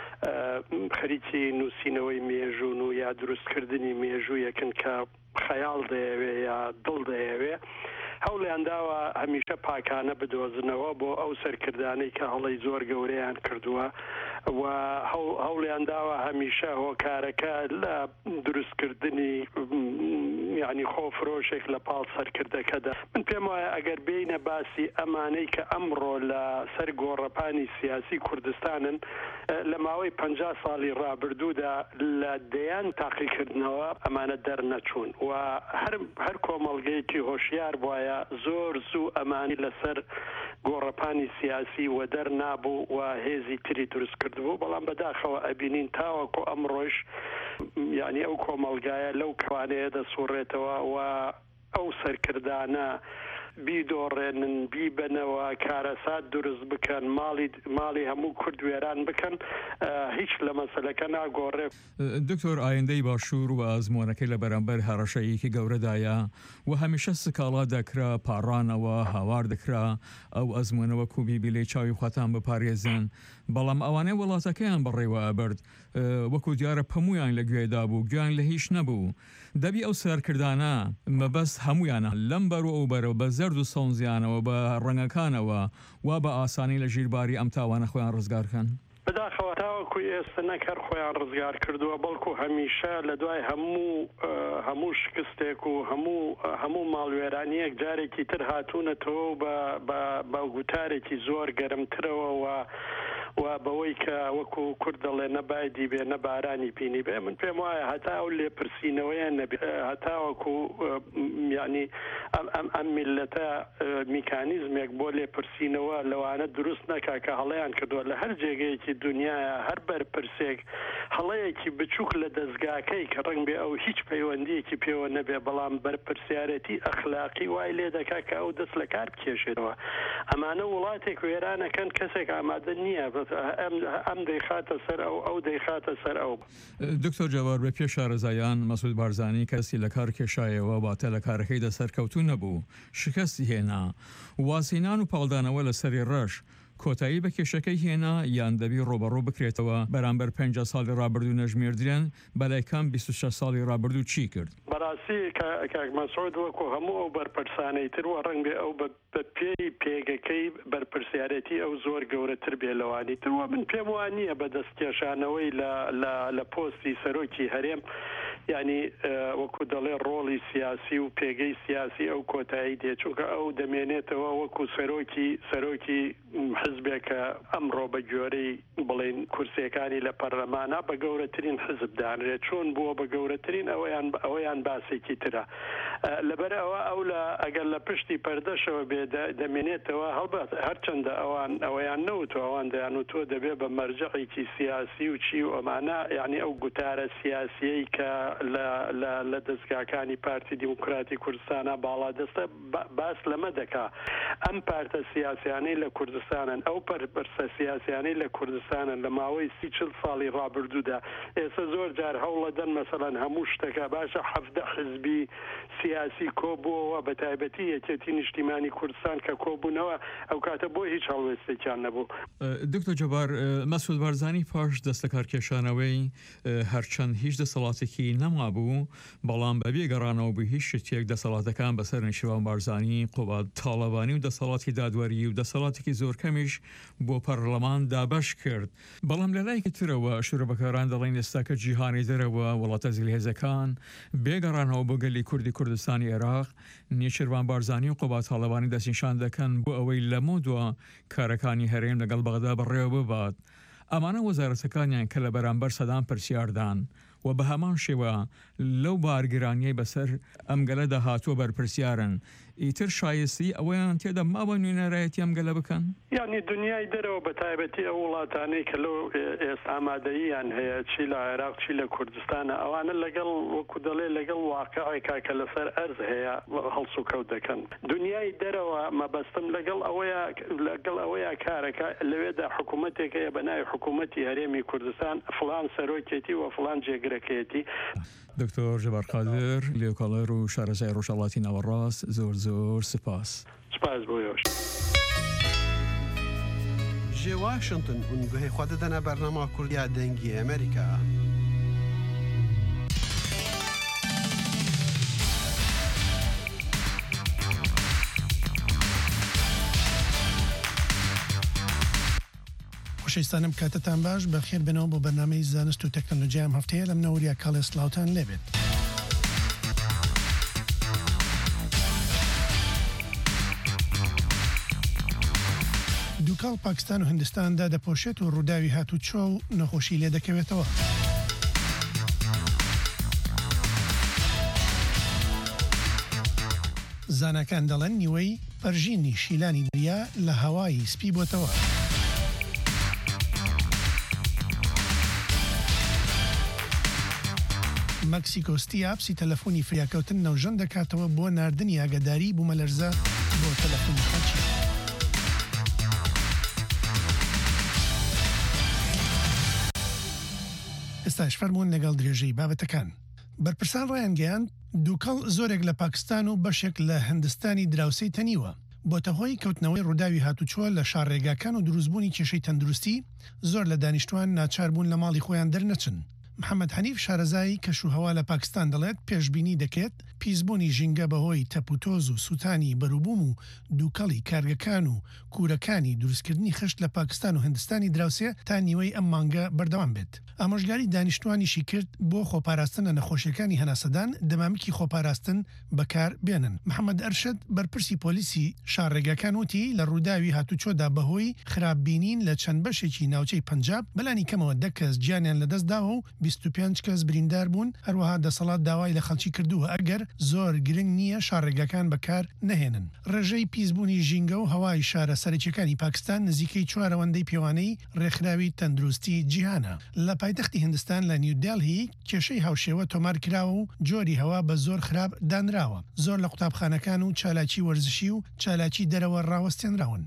خەریکی نووسینەوەی مێژوون و یا دروستکردنی مێژوو یەکن کە خەیاڵ دەیەوێ یا دڵ دەیەوێ هەوڵیان داوە هەمیشە پاکانە بدۆزنەوە بۆ ئەو سەرکردانەی کە هەڵی زۆر گەورەیان کردووە و هەوڵیان داوە هەمیشە هۆکارەکە لە دروستکردنی یعنی خۆفرۆشێک لە پاڵ سەرکردەکەدا من پێم وایە ئەگەر بینە باسی ئەمانەی کە ئەمڕۆ لە سەر گۆڕەپانی سیاسی کوردستانن لە ماوەی 50 ساڵی ڕابردوودا لە دەیان تاقیکردنەوە ئەمانە دەرنەچوون و هەر کۆمەڵگەیەکی هۆشیار وایە زۆر زوو ئەمانی لەسەر گۆڕەپانی سیاسی و دەرنابوو و هێزی تری دروست کردبوو بەڵام بەداخەوە ئەبینین تاوەکو ئەمڕۆژ یعنی ئەو کۆمەڵگایە لەو کوانەیە دەسوڕێتەوە و ئەو سەرکردانە بیدۆڕێنن بیبنەوە کارەسات دروست بکەن ماڵی هەموو کورد وێران بکەن هیچ لە مەسەلەکە ناگۆڕێ. دکتۆر ئایندەی باشوور و ئازمۆنەکەی لە بەرامبەر هەڕەشەیەکی گەورەدایە و هەمیشە سکاڵا دەکرا پاڕانەوە هاوار دەکرا ئەو ئەزمۆنەوە کوبی بیلێ چاوی خواتان بپارێزن بەڵام ئەوانەی وڵاتەکەیان بەڕێوە ئەبرد وەکو دیارە هەمویان لە گوێدا بوو گویان لە هیچ نەبوو دەبی ئەو سەرکردانە مەبەست هەمویانە لەم بەر و ئەو بەرەوە بە زەرد و سەوزیانەوە بە ڕەنگەکانەوە وا بە ئاسانی لە ژیرباری ئەم تاوانە خۆیان ڕزگارکەن. بەداخەوە تاوەکو ئێستا نەکەر خۆیان ڕزگار کردووە بەڵکو هەمیشە لە دوای هەموو شکستێک و هەموو ماڵوێرانیەک جارێکی تر هاتوونەتەوە بە گوتارێکی زۆر گەرمترەوە و بەوەی کە وەکو کورد دەڵێ نەبایدی بێ نەبارانی بینی بێ من پێم وایە هەتا ئەو لێپرسینەوەیان نەبێ هەتاوەکو ینی ئەم میلەتە میکانیزمێک بۆ لێپرسینەوە لەوانە دروست نەکا کە هەڵەیان کردووە لە هەر جێگەیەکی دنیاە هەر بەرپرسێک هەڵەیەکی بچووک لە دەستگاکەی کە ڕنگ بێ ئەو هیچ پەیوەندیەکی پێوە نەبێ بەڵام بەرپرسیارەتی ئەخلاقی وای لێ دەکا کە ئەو دەست لە کار بکێشێتەوە ئەمانە وڵاتێک وێرانەکەن کەسێک ئامادە نییە ئەم دەیخاتە سەر ئەو دەیخاتە سەر ئەو. دکتۆر جەوار بە پێش شارەزایان مەسعود بارزانی کەسی لە کار کێشایەوە واتە لە کارەکەی دەسەرکەوتوو نەبوو شکستی هێنا واسینان و پاڵدانەوە لە سەری ڕەش کۆتایی بە کێشەکەی هێنا یان دەبی ڕۆبەڕۆ بکرێتەوە بەرامبەر 50 ساڵی ڕابردوو نەژمێردرێن بەلایکان 26 ساڵی ڕابردوو چی کرد؟ بەڕاستی کاک مەسعود وەکو هەموو ئەو بەرپرسانەی تر وە ڕەنگ بێ ئەو بە پێی پێگەکەی بەرپرسیارەتی ئەو زۆر گەورەتر بێ لەوانی ترەوە من پێم وانە بە دەستکێشانەوەی لە پۆستی سەرۆکی هەرێم ینی وەکو دەڵێ ڕۆڵی سیاسی و پێگەی سیاسی ئەو کۆتایی دێ چونکە ئەو دەمێنێتەوە وەکو سەرۆکی حزبێکە ئەمڕۆ بە گوێرەی بڵێن کورسیەکانی لە پەرلەمانە بە گەورەترین حزب دانرێت چۆن بووە بە گەورەترین ئەوەیان باسێکی ترە لەبەر ئەو لە ئەگەر لە پشتی پەردەشەوە بێ دەمێنێتەوە هەڵبەت هەرچەندە ئەوەیان نەوتۆ ئەوان دەیانوتۆ دەبێ بە مەرجەقێکی سیاسی و چی و ئەمانە یعنی ئەو گوتارە سیاسیەی کە لە دەستگاکانی پارتی دیموکراتی کوردستانە باڵا دەستە باس لەمە دەکا ئەم پارتە سیاسیانەی لە کوردستانن ئەو پەرپرسە سیاسیانەی لە کوردستانن لە ماوەی 30 ساڵی ڕابردوودا ئێستا زۆر جار هەوڵە دەن مەسەڵەن هەموو شتەکە باشە 17 حزبی سیاسی کۆبووەوە بە تایبەتی یەکێتی نیشتیمانی کوردستان کە کۆبوونەوە ئەو کاتە بۆ هیچ هەڵوێستێکیان نەبوو. دکتۆر جەبار مەسعود بارزانی پاش دەستەکارکێشانەوەی هەرچەند هیچ دەسەڵاتێکی نەما بوو بەڵام بەبێ گەڕانەوە بە هیچ شتێک دەسەڵاتەکان بەسەر نشیوان بارزانی قوبات تاڵەبانی و دەسەڵاتی دادوەری و دەسەڵاتێکی زۆر کەمیش بۆ پەرلەمان دابەش کرد بەڵام لە لایەکی ترەوە شوورەبەکاران دەڵێن ئێستاکە جیهانی دەرەوە وڵاتە زیلهێزەکان بێگەڕانەوە بۆ گەلی کوردی کوردستانی عێراق نێچیروان بارزانی و قوبات تاڵەبانی دەستنیشان دەکەن بۆ ئەوەی لەمە دووە کارەکانی هەرێم لەگەڵ بەغدا بەڕێوە ببات ئەمانە وەزارەتەکانیان کە لە بەرامبەر سەدان پرسیاردان و بە هەمان شێوە لەو بارگرانیەی بەسەر ئەم گەلەدا هاتووە بەرپرسیارن ئیتر شایستی ئەوەیان تێدا ماوە نوێنەرایەتی ئەم گەلە بکەن یعنی دنیای دەرەوە بە تایبەتی ئەو وڵاتانەی کە لەو ئێستا ئامادەییان هەیە چی لە عێراق چی لە کوردستانە ئەوانە لەگەڵ وەکو دەڵێ لەگەڵ واقعێکا کە لەسەر ئەرز هەیە هەڵس و کەوت دەکەن دنیای دەرەوە مەبەستم لەگەڵ ئەوەیە کارەکە لەوێدا حکوومەتێک هەیە بە ناوی حکوومەتی هەرێمی کوردستان فڵان سەرۆکێتی و فڵان جێگرەکەیەتی. دکتۆر جەبار قادر لێکۆڵەر و شارەزای ڕۆژهەڵاتی ناوەڕاست زۆر سپاس بۆ یۆش ji Washington û guhê xwe didine bernama Kurdiya dengî Amerîka. خۆشەویستانم کاتتان باش بەخێر بنەوە بۆ بەرنامەی زانست و تەکنۆلۆژیا ئەم هەفتەیە لەم نەوەریە کاڵێ سلااوتان لێبێت. دووکاڵ پاکستان و هندستاندا دەپۆشێت و ڕووداوی هاتوچۆ و نەخۆشی لێ دەکەوێتەوە. زانەکان دەڵێن نیوەی پەرژینی شیلانی دەریا لە هەوایی سپی بۆتەوە. مەکسیکۆستی ئاپسی تەلەفۆنی فریاکەوتن نەوژەن دەکاتەوە بۆ ناردنی ئاگاداری بوومەلەرزە بۆ تەلەفۆنی خەڵکی. ئێستاش فەرمونون لەگەڵ درێژەی بابەتەکان. بەرپرسان ڕایانگەیان دووکەڵ زۆرێک لە پاکستان و بەشێک لە هندستانی دراوسەی تەنیوە بۆتە هۆی کەوتنەوەی ڕووداوی هاتوچۆ لە شارڕێگاکان و دروستبوونی کێشەی تەندروستی زۆر لە دانیشتوان ناچار بوون لە ماڵی خۆیان دەرنەچن. محەممەد حەنیف شارەزایی کەشوهەوا لە پاکستان دەڵێت پێشبینی دەکێت پیسبوونی ژینگە بەهۆی تەپوتۆز و سووتانی بەروبووم و دووکەڵی کارگەکان و کوورەکانی دروستکردنی خشت لە پاکستان و هندستانی دراوسێ تا نیوەی ئەم مانگە بەردەوام بێت. ئامۆژگاری دانیشتوانیشی کرد بۆ خۆپاراستنە نەخۆشیەکانی هەناسەدان دەمامکی خۆپاراستن بەکار بێنن. محەممەد ئەرشد بەرپرسی پۆلیسی شارڕێگاکان وتی لە ڕووداوی هاتوچۆدا بەهۆی خراپبینین لە چەند بەشێکی ناوچەی پەنجاب بەلانی کەمەوە 10 کەس گیانیان لەدەستداوە و 25 کەس بریندار بوون. هەروەها دەسەڵات داوای لە خەڵکی کردووە ئەگەر زۆر گرنگ نییە شارڕێگاکان بەکار نەهێنن. ڕێژەی پیسبوونی ژینگە و هەوای شارە سەرچیەکانی پاکستان نزیکەی 4 ئەوەندەی پێوانەی ڕێکخراوی تەندروستی جیهانە. لە پایتەختی هندستان لە نیودێلهی کێشەی هاوشێوە تۆمار کراوە و جۆری هەوا بە زۆر خراپ دانراوە. زۆر لە قوتابخانەکان و چالاکی وەرزشی و چالاکی دەرەوە ڕاوەستێنراون.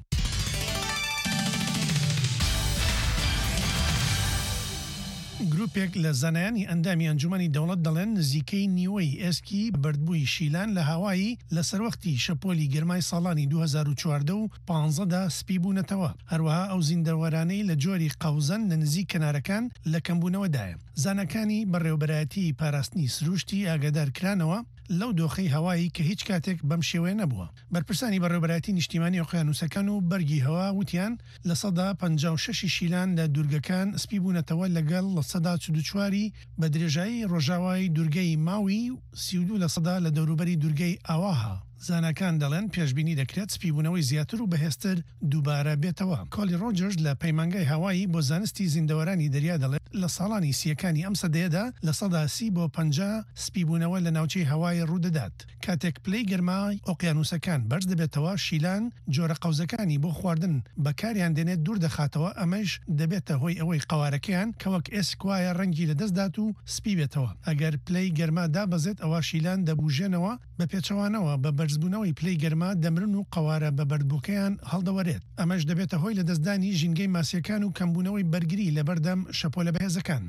گروپێک لە زانایانی ئەندامی ئەنجومەنی دەوڵەت دەڵێن نزیکەی نیوەی ئێسکی بەردبووی شیلان لە هاوایی لە سەروەختی شەپۆلی گرمای ساڵانی 2014 و 15دا سپی بوونەتەوە. هەروەها ئەو زیندەوەرانەی لە جۆری قەوزەن لە نزیک کەنارەکان لە کەمبوونەوەدایە. زانەکانی بەڕێوەبەرایەتی پاراستنی سروشتی ئاگادارکرانەوە لەو دۆخەی هەوایی کە هیچ کاتێک بەم شێوەیە نەبووە. بەرپرسانی بەڕێوەبەرایەتی نیشتیمانی ئۆقیانوسەکان و بەرگی هەوا وتیان لە سەدا 56 شیلان لە دوورگەکان سپی بوونەتەوە لەگەڵ لە سەدا 44 بە درێژایی ڕۆژاوای دوورگەی ماوی 32 لە سەدا لە دەوروبەری دوورگەی ئاواها. زانکان دەڵێن پێشبینی دەکرێت سپیبوونەوەی زیاتر و بەهێزتر دووبارە بێتەوە. کۆلی ڕۆجرز لە پەیمانگای هەوایی بۆ زانستی زیندەوەرانی دەریا دەڵێت لە ساڵانی سیەکانی ئەم سەدەیەدا لە سەدا 30 بۆ 50 سپیبوونەوە لە ناوچەی هەوای ڕوودەدات. کاتێک پلەی گەرمای ئۆقیانوسەکان بەرز دەبێتەوە شیلان جۆرە قەوزەکانی بۆ خواردن بەکاریان دێنێت دوور دەخاتەوە. ئەمەش دەبێتە هۆی ئەوەی قەوارەکەیان کە وەک ئێسکوایە ڕەنگی لەدەستدات و سپی بێتەوە. ئەگەر پلەی گەرما دابەزێت ئەوە شیلان دەبوژێنەوە بە پێچەوانەوە بە بەرزبوونەوەی پلەی گەرما دەمرن و قەوارە بە بەردبووکەیان هەڵدەوەرێت. ئەمەش دەبێتە هۆی لە دەستدانی ژینگەی ماسیەکان و کەمبوونەوەی بەرگری لە بەردەم شەپۆلە بەهێزەکان.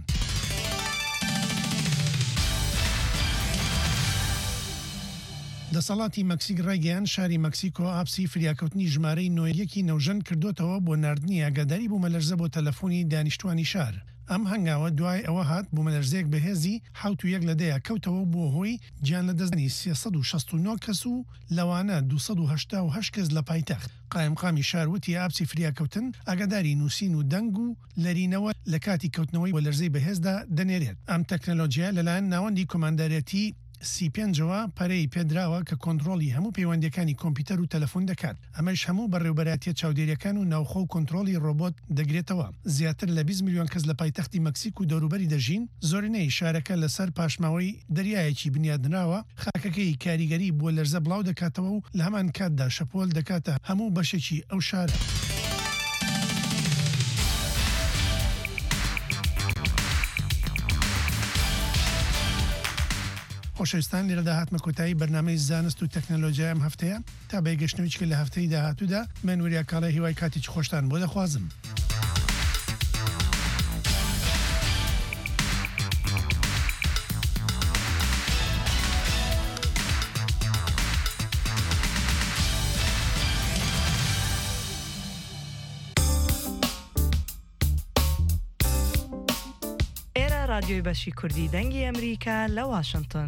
دەسەڵاتی مەکسیک ڕایگەیان شاری مەکسیکۆ ئاپسی فریاکەوتنی ژمارەی نۆیەکی نەوژەن کردوتەوە بۆ ناردنی ئاگاداری بوومەلەرزە بۆ تەلەفۆنی دانیشتوانی شار. ئەم هەنگاوە دوای ئەوە هات بوومەلەرزەیەک بەهێزی 1 لە دەیە کەوتەوە بۆ هۆی گیان لە دەستنی 369 کەس و لەوانە 288 کەس لە پایتەخت. قایمقامی شاروتی ئاپسی فریاکەوتن ئاگاداری نووسین و دەنگ و لەرینەوە لە کاتی کەوتنەوەی وەلەرزەی بەهێزدا دەنێرێت. ئەم تەکنەلۆژیا لەلایەن ناوەندی کۆماندارەتی C5ەوە پەرەی پێدراوە کە کۆنتترۆلی هەموو پەیوەندەکانی کۆمپیوتەر و تەلەفۆن دەکات. ئەمەش هەموو بەڕێوبەرایەتیە چاودێریەکان و ناوخۆ و کۆنتترۆلی ڕۆبۆت دەگرێتەوە. زیاتر لە 20 میلیۆن کەس لە پایتەختی مەکسیک و دەوروبەری دەژین. زۆرینەی شارەکە لەسەر پاشماوەی دەریایەکی بنیادنراوە. خاکەکەی کاریگەری بۆ لەرزە بڵاو دەکاتەوە و لە هەمان کاتدا شەپۆل دەکاتە هەموو بەشێکی ئەو شارە. خۆشەویستان لێرەدا هاتمە کۆتایی بەرنامەی زانست و تەکنەلۆژیا ئەم هەفتەیە تا بەیگەشتنەوەیکی لە هەفتەی داهاتوودا من وریە کاڵای هیوای کاتێکی خۆشتان بۆ دەخوازم. رادیۆی بەشی کوردی دەنگی ئەمریکا لە واشنگتن.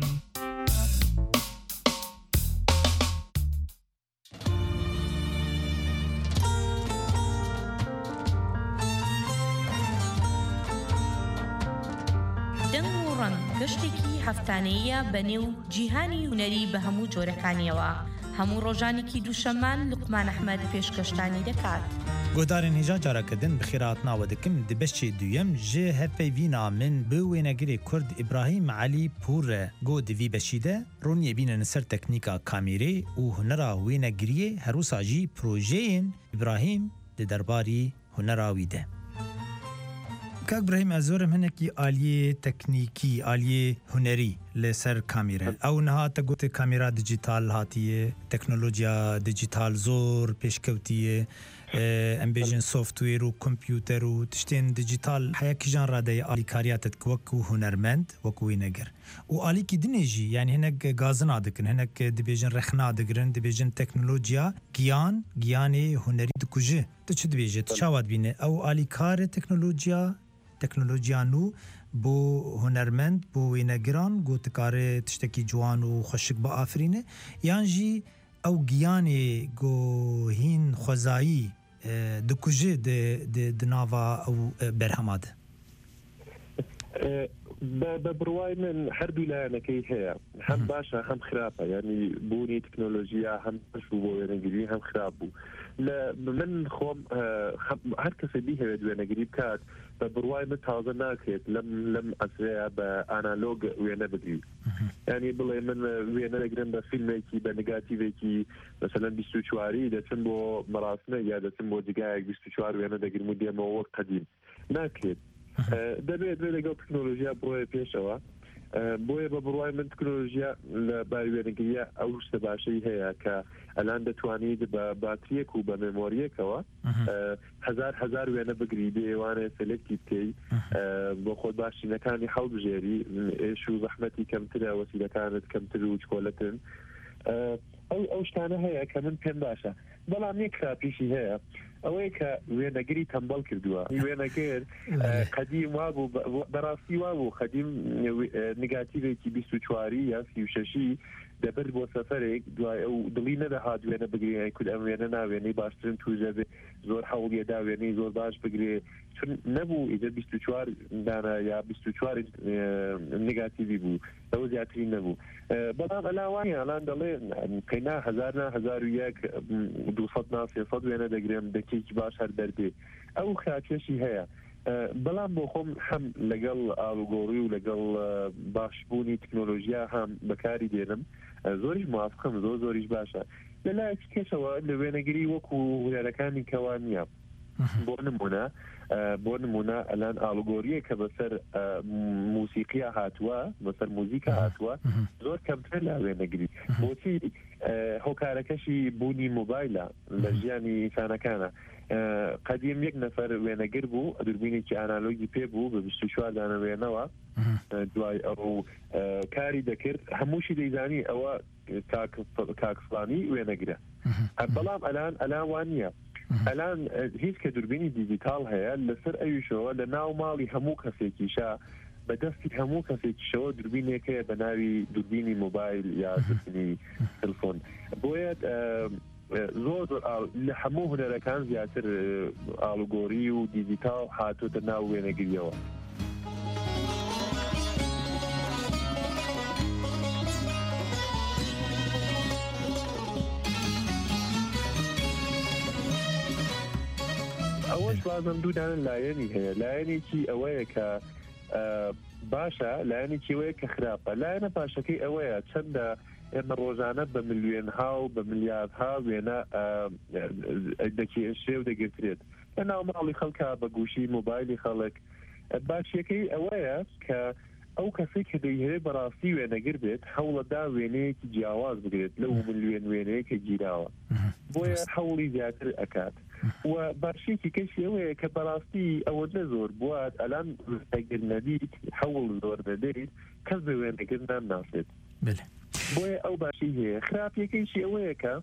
دەنگ و ڕەنگ گەشتێکی هەفتانەیە بەنێو جیهانی هونەری بە هەموو جۆرەکانیەوە. هەموو ڕۆژانێکی دووشەمان لوقمان ئەحمەد پێشکەشتانی دەکات. گۆدارên hêja carakidin bi xêratnawe dikim di beşê duyem ji hevpeyvîna min bi wênegirê Kurd İbrahim Elî Pûr re got di vî beşî de roniyê bînin ser teknîka kamîrê û hunera wênegiriyê herûsa jî projeyên İbrahim di derbarî hunera wî de. کاک براهیم زۆرم هەنێکی ئالیێ تەکنیکی ئالیێ هوەری لەسەر کامیرە ئەو نەهاتە گوتێ کامیرا دیجیتال هاتیە تەکنۆلۆژیا دیجیتال زۆر پێشکەوتیە ئەمبێژن سۆفتوێر و کۆمپیوتەر و تشتێن دیجیتال هەیەکیژان ڕادەیە ئالیکاریاتت وەکو هوەرمەند وەکوی نەگەر و ئالیکی دنێژی یعنی هەنێک گازنا دکن هەنێک دەبێژن ڕێخنا دەگرن دەبێژن تەکنۆلۆژیا گیانێ هوەری دکوژێ تو چ دەبێژێت چاوات بینێ ئەو ئالیکارە تەکنۆلۆژیان و بۆ هوەرمەند بۆ وێنەگران گوتکارێ تشتێکی جوان و خۆشک بە ئافرینە یانژی ئەو گیانێ گۆهین خۆزایی دکوژێ دناوا ئەو بەرهەمادە بە بڕوای من هەردوو لایەنەکەی هەیە هەم باشە هەم خراپە ینی بوونی تکنۆلۆژیا هەم باش بوو بۆ وێنەگیری هەم خراپ بوو من خۆم هەر کەسە بیهەوێت وێنەگیری بکات بە بڕوای من تازە ناکرێت لەم ئەسرەیە بە ئانالۆگ وێنە بگری ینی بڵێ من وێنە دەگرم بە فیلمێکی بە نگاتیڤێکی مەسەلەن 24 دەچم بۆ مەراسمە یا دەچم بۆ جگایەک 24 وێنە دەگرم و دێمەوە وەک قەدیم ناکرێت دەبێت لەگەڵ تکنۆلۆژیا بڕۆیە پێشەوە بۆیە بە بڕوای من تکنۆلۆژیا لە باری وێنەگریە ئەو شتە باشەی هەیە کە ئەلان دەتوانیت بە باتریەک و بە مێمۆریەکەوە هزار وێنە بگری دێوانێ سلکتی بکەی بۆ خۆت باشینەکانی هەڵبژێری ئێش و زەحمەتی کەمترە وەسیلەکانت کەمتر و چکۆلەتن ئەو شتانە هەیە کە من پێم باشە بەڵام یەک خراپیشی هەیە ئەوەیە کە وێنەگری تەمبەڵ کردووە وێنەگەر قەدیم وابوو بەڕاستی وابوو قەدیم نگاتیڤێکی 24 یا 36 دەبێت بۆ سەفەرێک دوای ئەو دڵی نەدەهات وێنە بگرێ کورد ئەم وێنە ناوێنەی باشترن توژە بێ زۆر هەوڵیەدا وێنەی زۆر باش بگرێ چون نەبوو ئیدە 24 دانە یا 24 نگاتیڤی بوو ئەوە زیاتری نەبوو بەڵام ئەلاوانی ئەلان دەڵێ قەینا 1001 200 300 وێنە دەگرێم دەکێکی باش هەر دەردێ ئەو خراپێشی هەیە بەڵام بۆ خۆم هەم لەگەڵ ئاڵوگۆڕی و لەگەڵ باشبوونی تکنۆلۆژیا هەم بەکاری دێنم زۆریش موافقم زۆریش باشە لەلایەکی کەسەوە لە وێنەگری وەکو هوەرەکانی کەوا نییە بۆ نمونە ئەلان ئاڵوگۆریە کە بەسەر موسیقیە هاتووە بەسەر موزیکە هاتووە زۆر کەمتر لا وێنەگری بۆچی هۆکارەکەشی بوونی موبایلە لە ژیانی ئینسانەکانە قەدیم یەک نەفەر وێنەگر بوو دووربینێکی ئانالۆگی پێ بوو بە 24 دانە وێنەوە دوای ئەو کاری دەکرد هەمووشی دەیزانی ئەوە کاکفڵانی وێنەگرە بەڵام ئەلان وان نییە ئەلان هیچ کە دووربینی دیجیتال هەیە لەسەر ئەویشەوە لە ناو ماڵی هەموو کەسێکیشە بەدەستی هەموو کەسێکیشەوە دووربینێکەیە بە ناوی دووربینی موبایل یا دووربینی تەلفۆن بۆیە زۆر لە هەموو هونەرەکان زیاتر ئاڵوگۆڕی و دیجیتال هاتوۆتە ناو وێنەگریەوە ئەوەش وازم دوودانە لایەنی هەیە لایەنێکی ئەوەیە کە باشە لایەنێکی ئەوەیە کە خراپە لایەنە باشەکەی ئەوەیە چەندە ئێمە ڕۆژانە بە ملیۆنها و بە ملیاردها وێنە دەکێشێ و دەگرێت لە ناو ماڵی خەڵکا بە گوشی موبایلی خەڵک باشیەکەی ئەوەیە کە ئەو کەسێک کە دەیهەیە بەڕاستی وێنەگر بێت هەوڵەدا وێنەیەکی جیاواز بگرێت لەو ملیۆن وێنەیە کە گیراوە بۆیە هەوڵی زیاتر ئەکات و باشێکی کەشی ئەوەیە کە بەڕاستی ئەوەندە زۆر بوات ئەلان ئەگەر نەبیت هەوڵ زۆر دەدەیت کەس بە وێنەگر نامناسێت بۆیە ئەو باشی هەیە خراپیەکەیشی ئەوەیە کە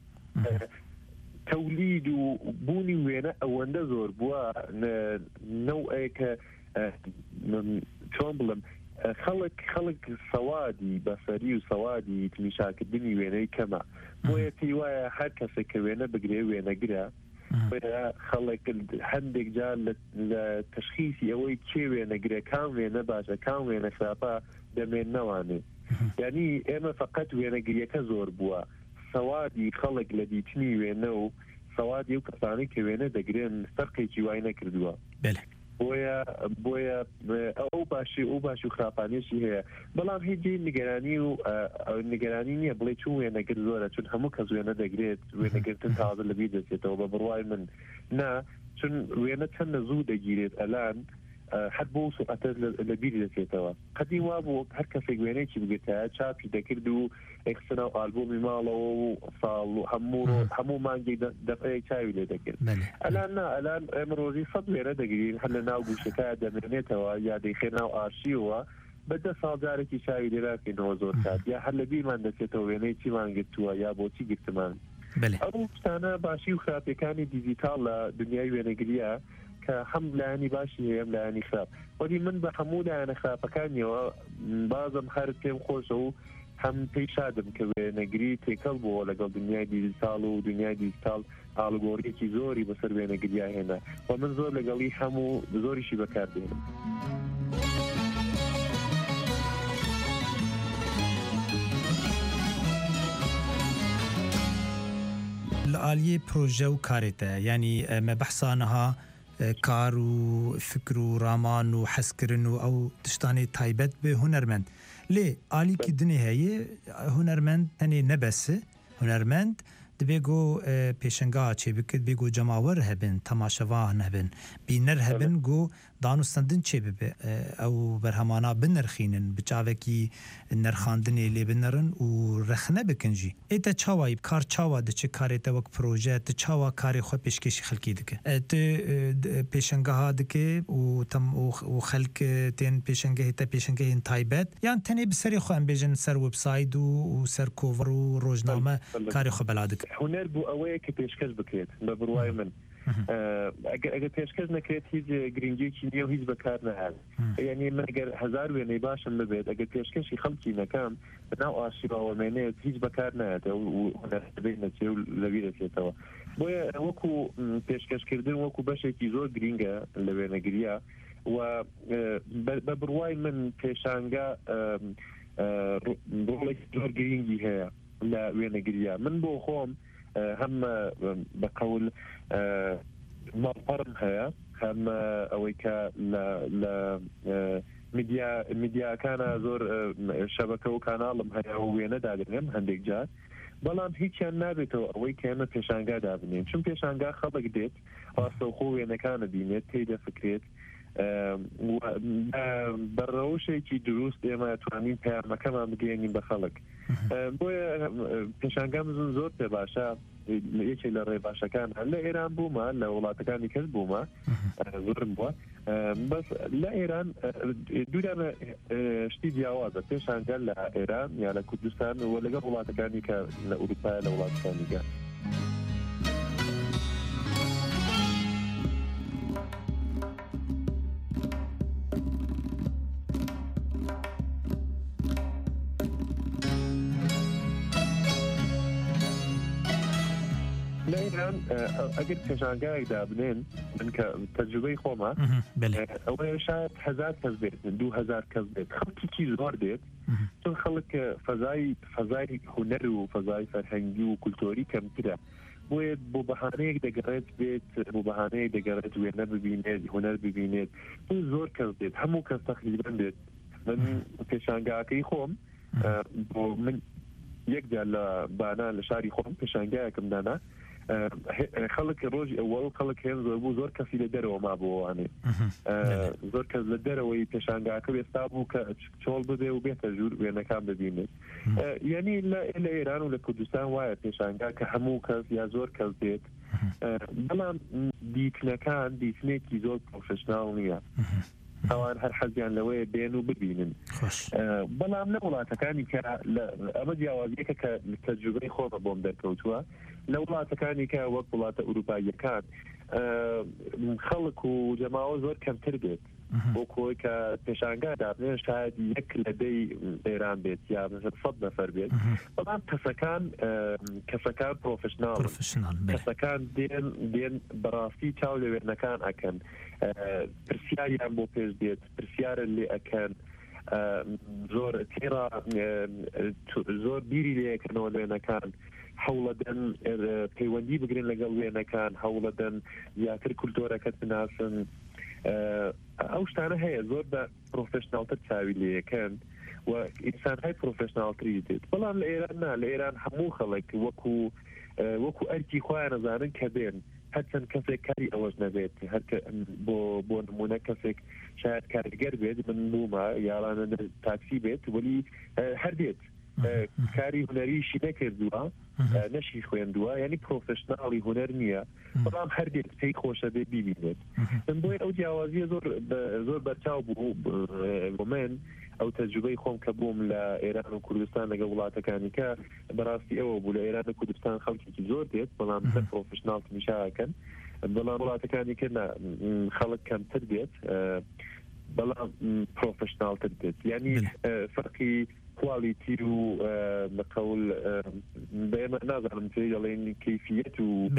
تەولید و بوونی وێنە ئەوەندە زۆر بووە نەوەیەکە چۆن بڵم خەڵک سەوادی بەسەری و سەوادی تمیشاکردنی وێنەی کەمە بۆیە پێی وایە هەر کەسێک کە وێنە بگرێ وێنەگرە خەڵک هەندێک جار لە تەشخیصی ئەوەی کێ وێنەگرێ کام وێنە باشە کام وێنە خراپە دەمێن نەوانێ یعنی ئێمە فقط وێنەگریەکە زۆر بووە سەوادی خەڵک لە دیتنی وێنە و سەوادی و کەسانی کە وێنە دەگرێن فەرقێکی وای نەکردووە بۆیە ئەو باشی و خراپانێشی هەیە بەڵام هیچ نیگەرانی نییە بڵێ چون وێنەگر زۆرە چون هەموو کەس وێنە دەگرێت وێنەگرتن تازە لەبیر دەچێتەوە بە بڕوای من نا چون وێنە چەندە زوو دەگیرێت ئەلان حد بۆ سوقەتە لە بیری دەچێتەوە قەدیم وا بوو هەر کەسێک وێنەیەکی بگرێتە چاپی دەکرد و ئەکسنا و ئالبۆمی ماڵەوە و ساڵ و هەموو مانگی دەفەیەک چاوی لێ دەکرد ئەلان نا ئەلان ئێمە ڕۆژی 100 وێنە دەگرین هەر لە ناو گوشەکە دەمێنێتەوە یا دەیخێ ناو ئارشیوە بەدە ساڵجارێکی چاوی لێراکەینەوە زۆر کات یا هەر لە بیرمان دەچێتەوە وێنەی چیمان گرتووە یا بۆچی گرتمان ئەو شتانە باشی و خراپەکانی دیجیتال لە دنیای وێنەگریە کە هەم لایانی باشی هەیە هەم لایانی خراپ وەلی من بە هەموو لایەنە خراپەکانیەوە بازم هەر پێم خۆشە و هەم پێی شادم کە وێنەگری تێکەڵ بووە لەگەڵ دنیای دیجیتال و دنیای دیجیتال ئالگۆریەکی زۆری بەسەر وێنەگریا هێنا و من زۆر لەگەڵی هەموو زۆریشی بەکاردێنم. لە عالیە پرۆژە و کارێتە ینی مە بەحسانەها کار و فکر و ڕامان و حەزکردن و ئەو تشتانی تایبەت بێ هونەرمەند لێ عالیکی دنێ هەیە هونەرمەند هەنێ نەبەسە هونەرمەند دەبێگۆ پێشنگا چێ بکرد بێگۆ جەماوەر هەبن تەماشەوان هەبن بینەر هەبن گۆ دانوستەندن چێ ببێ ئەو بەرهەمانە بنرخینن بچاوێکی نرخاندنێ لێ بنەرن و رەخنە بکنجی ئێتە چاوایی کار چاوا دەچێ کارێتە وەک پرۆژە تە چاوا کاری خۆ پێشکەشی خەڵکی دکە پێشنگەها دکێ و خەلک تێن پێشنگە هێتە پێشنگەهێن تایبەت یان تەنێ بسەری خۆ ئەم بێژن سەر وبسایت و سەر کۆڤر و ڕۆژنامە کاری خۆ بەلا دکە هونەر بوو ئەوەیە کە پێشکەش بکرێت بە بڕوای من ئەگەر پێشکەش نەکرێت هیچ گرنگێکی نییە و هیچ بەکار نەهات یعنی من ئەگەر 1000 وێنەی باشم ببێت ئەگەر پێشکەشی خەڵکی نەکەم بەناو ئاشیراوەمێنێت هیچ بەکار نایێتەوە و هونەربێت نەچێ و لەوی دەچێتەوە بۆیە وەکو پێشکەشکردن وەکو بەشێکی زۆر گرینگە لە وێنەگریە و بە بڕوای من پێشانگە ڕۆڵێکی زۆر گرینگی هەیە لە وێنەگریە من بۆ خۆم هەم بەقەول ماڵپەرم هەیە هەم ئەوەی کە لە میدیاکانە زۆر شەبەکە و کاناڵم هەیە و وێنە دادرێم هەندێک جار بەڵام هیچیان نابێتەوە ئەوەی کە ئێمە پێشانگا دابنێن چون پێشانگا خەڵک دێت ڕاستەوخۆ وێنەکانە بینێت تێی دەفکرێت بەڕەوشێکی دروست ئێمە توانین پەیامەکەمان بگەێنین بە خەڵک بۆیە پێشانگا مزن زۆر پێ باشە یەکێک لە ڕێ باشەکان لە ئێران بوومە لە وڵاتەکانی کەس بوومە زۆرم بووە بەس لە ئێران دوورانە شتی جیاوازە پێشانگە لە ئێران یا لە کوردستان و لەگەڵ وڵاتەکانی کە لە ئوروپا لە وڵاتەکانیگە ئەگەر پێشانگایەک دابنێن من کە تەجروبەی خۆمە ئەوەیە شاید 1000 کەس بێت 2000 کەس بێت خەڵکیی زۆر دێت چون خەڵک فەزای هونەر و فەزای فەرهەنگی و کولتۆری کەمترە بۆیە بۆ بەهانەیەک دەگەڕێت بێت بۆ بەهانەیەک دەگەڕێت وێنە ببینێت هونەر ببینێت زۆر کەس دێت هەموو کەس تەقریباً دێت من پێشانگاکەی خۆم بۆ من یەکجار لە بانا لە شاری خۆم پێشانگایەکم دانا خەڵک ڕۆژی ئەوەڵ خەڵک هێن زۆر بوو زۆر کەسی لە دەرەوە ما بۆوانێ زۆر کەس لە دەرەوەی پێشانگاکە وێستا بوو کە چۆڵ ببێ و بێتە ژوور وێنەکان ببینێت یعنی لە ئێران و لە کوردستان وایە پێشانگا کە هەموو کەس یا زۆر کەس دێت بەڵام دیتنەکان دیتنێکی زۆر پرۆفشناڵ نییە ئەوان هەر حەزیان لەوەیە بێن و ببینن بەڵام لە وڵاتەکانی کە ئەمە جیاوازیەکە کە تەجروبەی خۆمە بۆم دەرکەوتووە لە وڵاتەکانی کە وەک وڵاتە ئوروپاییەکان خەڵک و جەماوە زۆر کەمتر بێت بۆ کۆی کە پێشانگا دابنێن شاید 1 لە 10 ئێران بێت یا 100 نەفەر بێت بەڵام کەسەکان پرۆفشناڵ کەسەکان دێن بەڕاستی چاو لە وێنەکان ئەکەن پرسیاریان بۆ پێش دێت پرسیارە لێ ئەکەن زۆر تێرا زۆر بیری لێەکەنەوە وێنەکان هەوڵەدەن پەیوەندی بگرن لەگەڵ وێنەکان هەوڵەدەن زیاتر کولتۆرەکەت بناسن ئەو شتانە هەیە زۆر بە پرۆفشناڵتر چاوی لێەکەن و ئینسانهای پرۆفشناڵتری دێت بەڵام لە ئێران نا لە ئێران هەموو خەڵک وەکو ئەرکی خۆیان نەزانن کە بێن هەرچەند کەسێک کاری ئەوەش نەبێت بۆ نمونە کەسێک شاید کارگەر بێت من بوومە یاڵانە تاکسی بێت ولی هەر بێت کاری هوەریشی نەکردووە نەشی خوێندووە ینی پرۆفشناڵی هوەر نییە بەڵام هەر بێت پێی خۆشە بێ بیبینێت من بۆی ئەو جیاوازیە زۆر بەرچاو بوو بۆ من ئەو تەجوبەی خۆم کە بووم لە ئێران و کوردستان لەگە وڵاتەکانی کە بەڕاستی ئەوە بوو لە ئێران و کوردستان خەڵکێکی زۆر دێت بەڵام سەر پرۆفشناڵ میشاکەن بەڵام وڵاتەکانی کە خەڵک کەمتر بێت بەڵام پرۆفشناڵتر بێت ینی فەرقی كواليتي ومقول بما نظر مثلا كيفية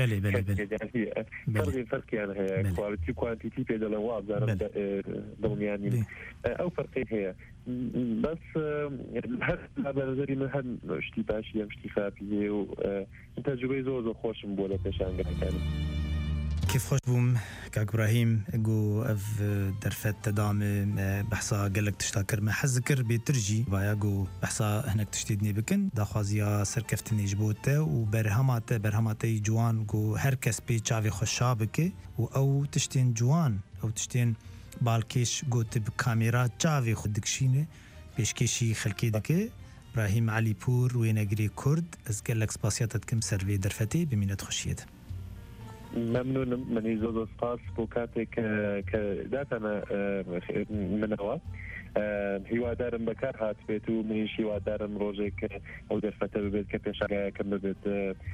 فرق يعني هي كواليتي كوانتيتي في الألوان ضمن يعني أو فرقين هي بس هذا زي ما هن اشتباشية اشتفافية وتجربة زوز خوش مبولة تشانجر يعني كيف خوش بوم كاك إبراهيم جو أف درفت تدعم بحصا قالك تشتاكر ما حذكر بترجي بايا جو بحصا هناك تشتيدني بكن داخوازيا سركفتني جبوته وبرهماته جوان جو هركس بي تشافي خوشابك أو تشتين جوان أو تشتين بالكيش جو تب كاميرا تشافي خدكشينه بيشكيشي خلكي دكه إبراهيم علي بور وينجري كرد أذكر لك سباسياتك كم سيرفي درفتي بمينة خشيت ممنون من زوز سپاس بۆ کاتێک کە داتانە منەوە هیوادارم بەکار هات بێت و منیش هیوادارم ڕۆژێک ئەو دەرفەتە ببێت کە پێشاگایەکەم ببێت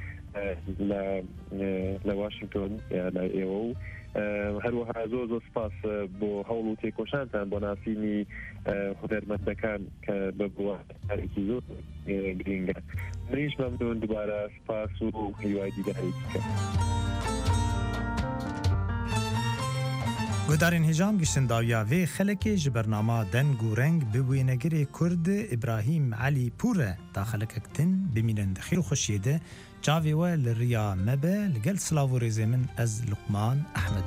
لە واشنگتۆن لە ئێوە و هەروەها زۆر سپاس بۆ هەوڵ و تێکۆشانتان بۆ ناسینی هونەرمەندەکان کە ببووە هەرێکی زۆر گرینگە منیش مەمنون دوبارە سپاس و هیوای دیداری بکەم گودارین هجام گشتن داویا وی خلک جبرنامه دنگ و رنگ بوینگری کرد ابراهیم علی پوره داخلك اكتن بمينند خير خوشيده جاوي والريا مبه لقل سلاو ريزي من از لقمان احمد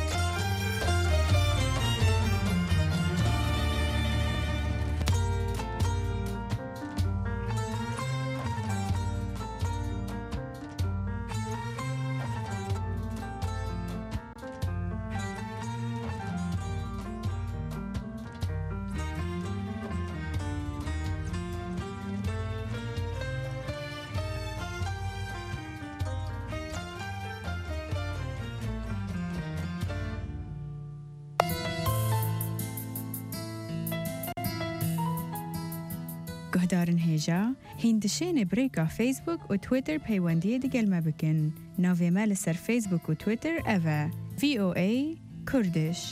گهدارن هیجا هندشین بریکا فیسبوک و تویتر پیوندی دیگل مبکن ناوی مال سر فیسبوک و تویتر اوه VOA کردش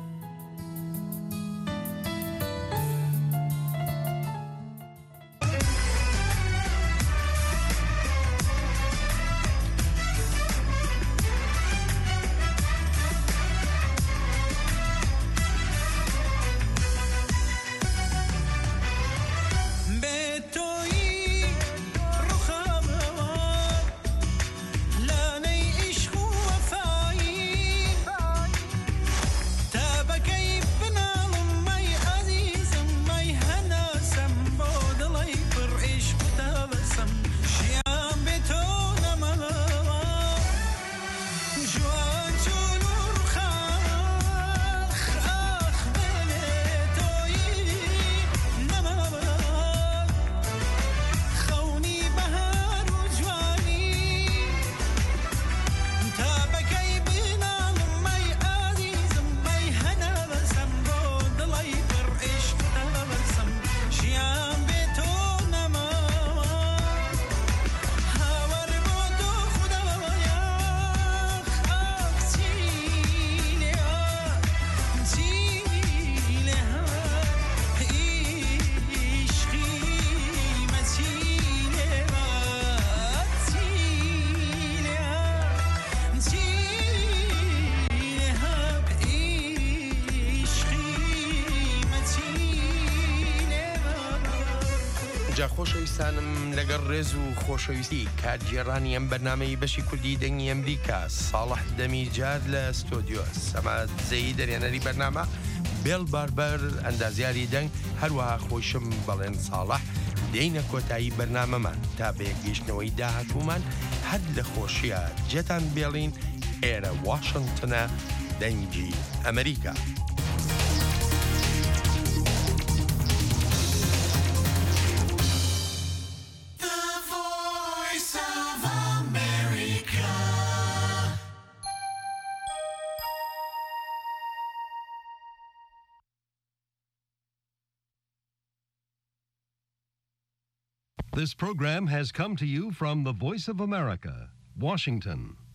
خۆشەویستانم لەگەڵ ڕێز و خۆشەویستی کاتگێڕانی ئەم بەرنامەی بەشی کوردی دەنگی ئەمریکا ساڵح دەمیجار لە ستۆدیۆ سەماد زەیی دەرێنەری بەرنامە بێڵ باربەر ئەندازیاری دەنگ هەروەها خۆشم بەڵێن ساڵح دێینە کۆتایی بەرنامەمان تا بە یەکگەیشتنەوەی داهاتوومان هەر لە خۆشیە جێتان بێڵین ئێرە واشنگتنە دەنگی ئەمریکا. This program has come to you from the Voice of America, Washington.